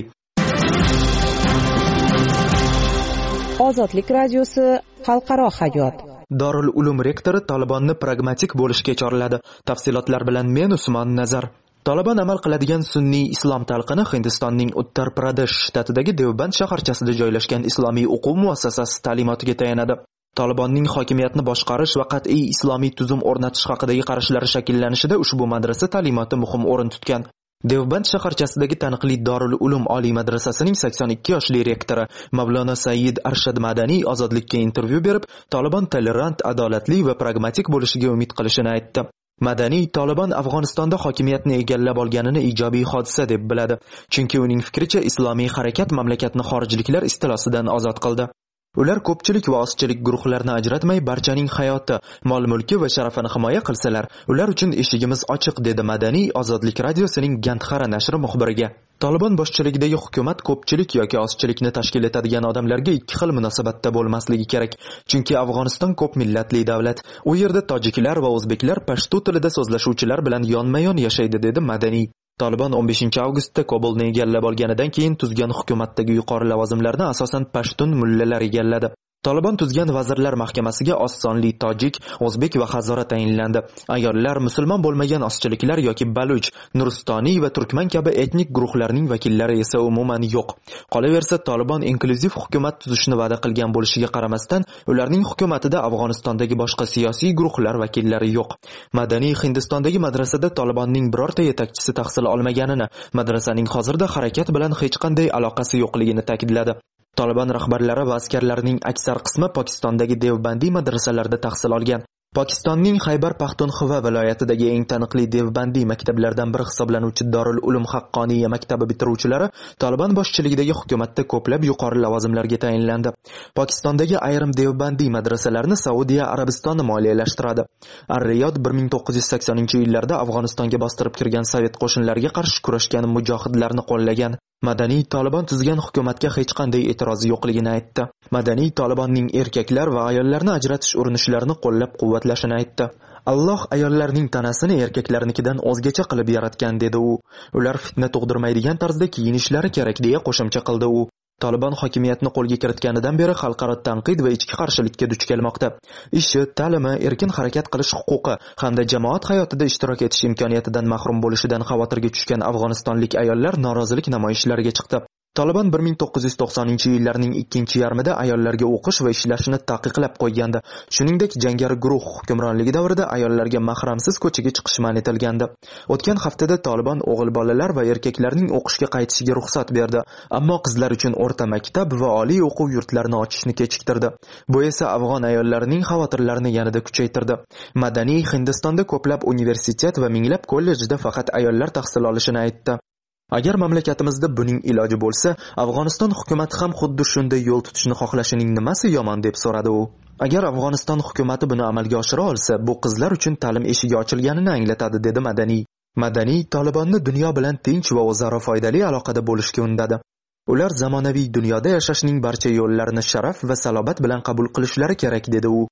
Ozodlik radiosi xalqaro hayot. Dorul Ulum rektori Tolibonni pragmatik bo'lishga chorladi. Tafsilotlar bilan men Usmon Nazar. Taliban amal qiladigan sunniy islom talqini Hindistonning Uttar Pradesh shtatidagi Devband shaharchasida joylashgan islomiy o'quv muassasasi ta'limotiga tayanadi. Talibanning hokimiyatni boshqarish va qat'iy islomiy tuzum o'rnatish haqidagi qarashlari shakllanishida ushbu madrasa ta'limoti muhim o'rin tutgan. Devband shaharchasidagi taniqli Dorul Ulum oliy madrasasining sakson ikki yoshli rektori Mavlona Said Arshad Madaniy Ozodlikka intervyu berib, Taliban tolerant, adolatli va pragmatik bo'lishiga umid qilishini aytdi. Madaniy Taliban Afg'onistonda hokimiyatni egallab olganini ijobiy hodisa deb biladi, chunki uning fikricha islomiy harakat mamlakatni xorijliklar istilosidan ozod qildi. Ular ko'pchilik va ozchilik guruhlarini ajratmay barchaning hayoti, mol-mulki va sharafini himoya qilsalar, ular uchun eshigimiz ochiq, dedi Madaniy Ozodlik radiosining Gandhara nashri muxbiriga. Taliban boshchiligidagi hukumat ko'pchilik yoki ozchilikni tashkil etadigan odamlarga ikki xil munosabatda bo'lmasligi kerak. Chunki Afg'oniston ko'p millatli davlat. U yerda tojiklar va o'zbeklar pashtu tilida so'zlashuvchilar bilan yonma-yon yashaydi, dedi Madaniy. Taliban o'n beshinchi avgustda Kobulni egallab olganidan keyin tuzgan hukumatdagi yuqori lavozimlarni asosan pashtun mullalar egalladi. Taliban tuzgan vazirlar mahkamasiga oz sonli tojik, o'zbek va hazora tayinlandi. Ayollar, musulmon bo'lmagan ozchiliklar yoki baluch, nuristoniy va turkman kabi etnik guruhlarning vakillari esa umuman yo'q. Qolaversa, Taliban inklyuziv hukumat tuzishni va'da qilgan bo'lishiga qaramasdan, ularning hukumatida Afg'onistondagi boshqa siyosiy guruhlar vakillari yo'q. Madaniy Hindistondagi madrasada Talibanning birorta yetakchisi tahsil olmaganini, madrasaning hozirda harakat bilan hech qanday aloqasi yo'qligini ta'kidladi. Taliban rahbarlari va askarlarining aksar qismi Pokistondagi Devbandiy madrasalarda tahsil olgan. Pokistonning Xaybar Paxtunxva viloyatidagi eng taniqli Devbandiy maktablaridan biri hisoblanuvchi Dorul Ulum Haqqoniya maktabi bitiruvchilari Taliban boshchiligidagi hukumatda ko'plab yuqori lavozimlarga tayinlandi. Pokistondagi ayrim Devbandiy madrasalarini Saudiya Arabistoni moliyalashtiradi. Ar-Riyod bir ming to'qqiz yuz saksoninchi yillarda Afg'onistonga bostirib kirgan sovet qo'shinlariga qarshi kurashgan mujohidlarni qo'llagan. Madaniy Taliban tuzgan hukumatga hech qanday e'tirozi yo'qligini aytdi. Madaniy Talibanning erkaklar va ayollarni ajratish urinishlarini qo'llab-quvvatlashini aytdi. Alloh ayollarning tanasini erkaklarnikidan o'zgacha qilib yaratgan, dedi u. Ular fitna tug'dirmaydigan tarzda kiyinishlari kerak, deya qo'shimcha qildi u. Taliban hokimiyatni qo'lga kiritganidan beri xalqaro tanqid va ichki qarshilikka duch kelmoqda. Ishi, ta'limi, erkin harakat qilish huquqi hamda jamoat hayotida ishtirok etish imkoniyatidan mahrum bo'lishidan xavotirga tushgan afg'onistonlik ayollar norozilik namoyishlariga chiqdi. Taliban bir ming to'qqiz yuz to'qsoninchi yillarning ikkinchi yarmida ayollarga o'qish va ishlashni taqiqlab qo'ygandi. Shuningdek, jangari guruh hukmronligi davrida ayollarga mahramsiz ko'chaga chiqish man etilgandi. O'tgan haftada Taliban o'g'il bolalar va erkaklarning o'qishga qaytishiga ruxsat berdi, ammo qizlar uchun o'rta maktab va oliy o'quv yurtlarini ochishni kechiktirdi. Bu esa afg'on ayollarining xavotirlarini yanada kuchaytirdi. Madaniy Hindistonda ko'plab universitet va minglab kollejda faqat ayollar tahsil olishini aytdi. Agar mamlakatimizda buning iloji bo'lsa, Afg'oniston hukumati ham xuddi shunday yo'l tutishni xohlashining nimasi yomon, deb so'radi u. Agar Afg'oniston hukumati buni amalga oshira olsa, bu qizlar uchun ta'lim eshigi ochilganini anglatadi, dedi Madaniy. Madaniy Tolibonni dunyo bilan tinch va o'zaro foydali aloqada bo'lishga undadi. Ular zamonaviy dunyoda yashashning barcha yo'llarini sharaf va salobat bilan qabul qilishlari kerak, dedi u.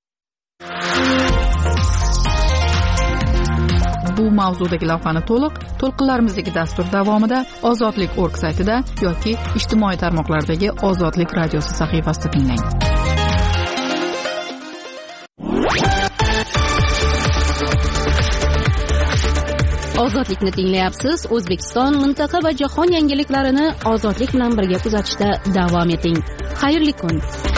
Bu mavzudagi lavhani to'liq to'lqinlarimizdagi dastur davomida ozodlik точка org saytida yoki ijtimoiy tarmoqlardagi Ozodlik radiosi sahifasida tinglang. ozodlikni tinglayapsiz. O'zbekiston, mintaqa va jahon yangiliklarini ozodlik bilan birga kuzatishda davom eting. Xayrli kun.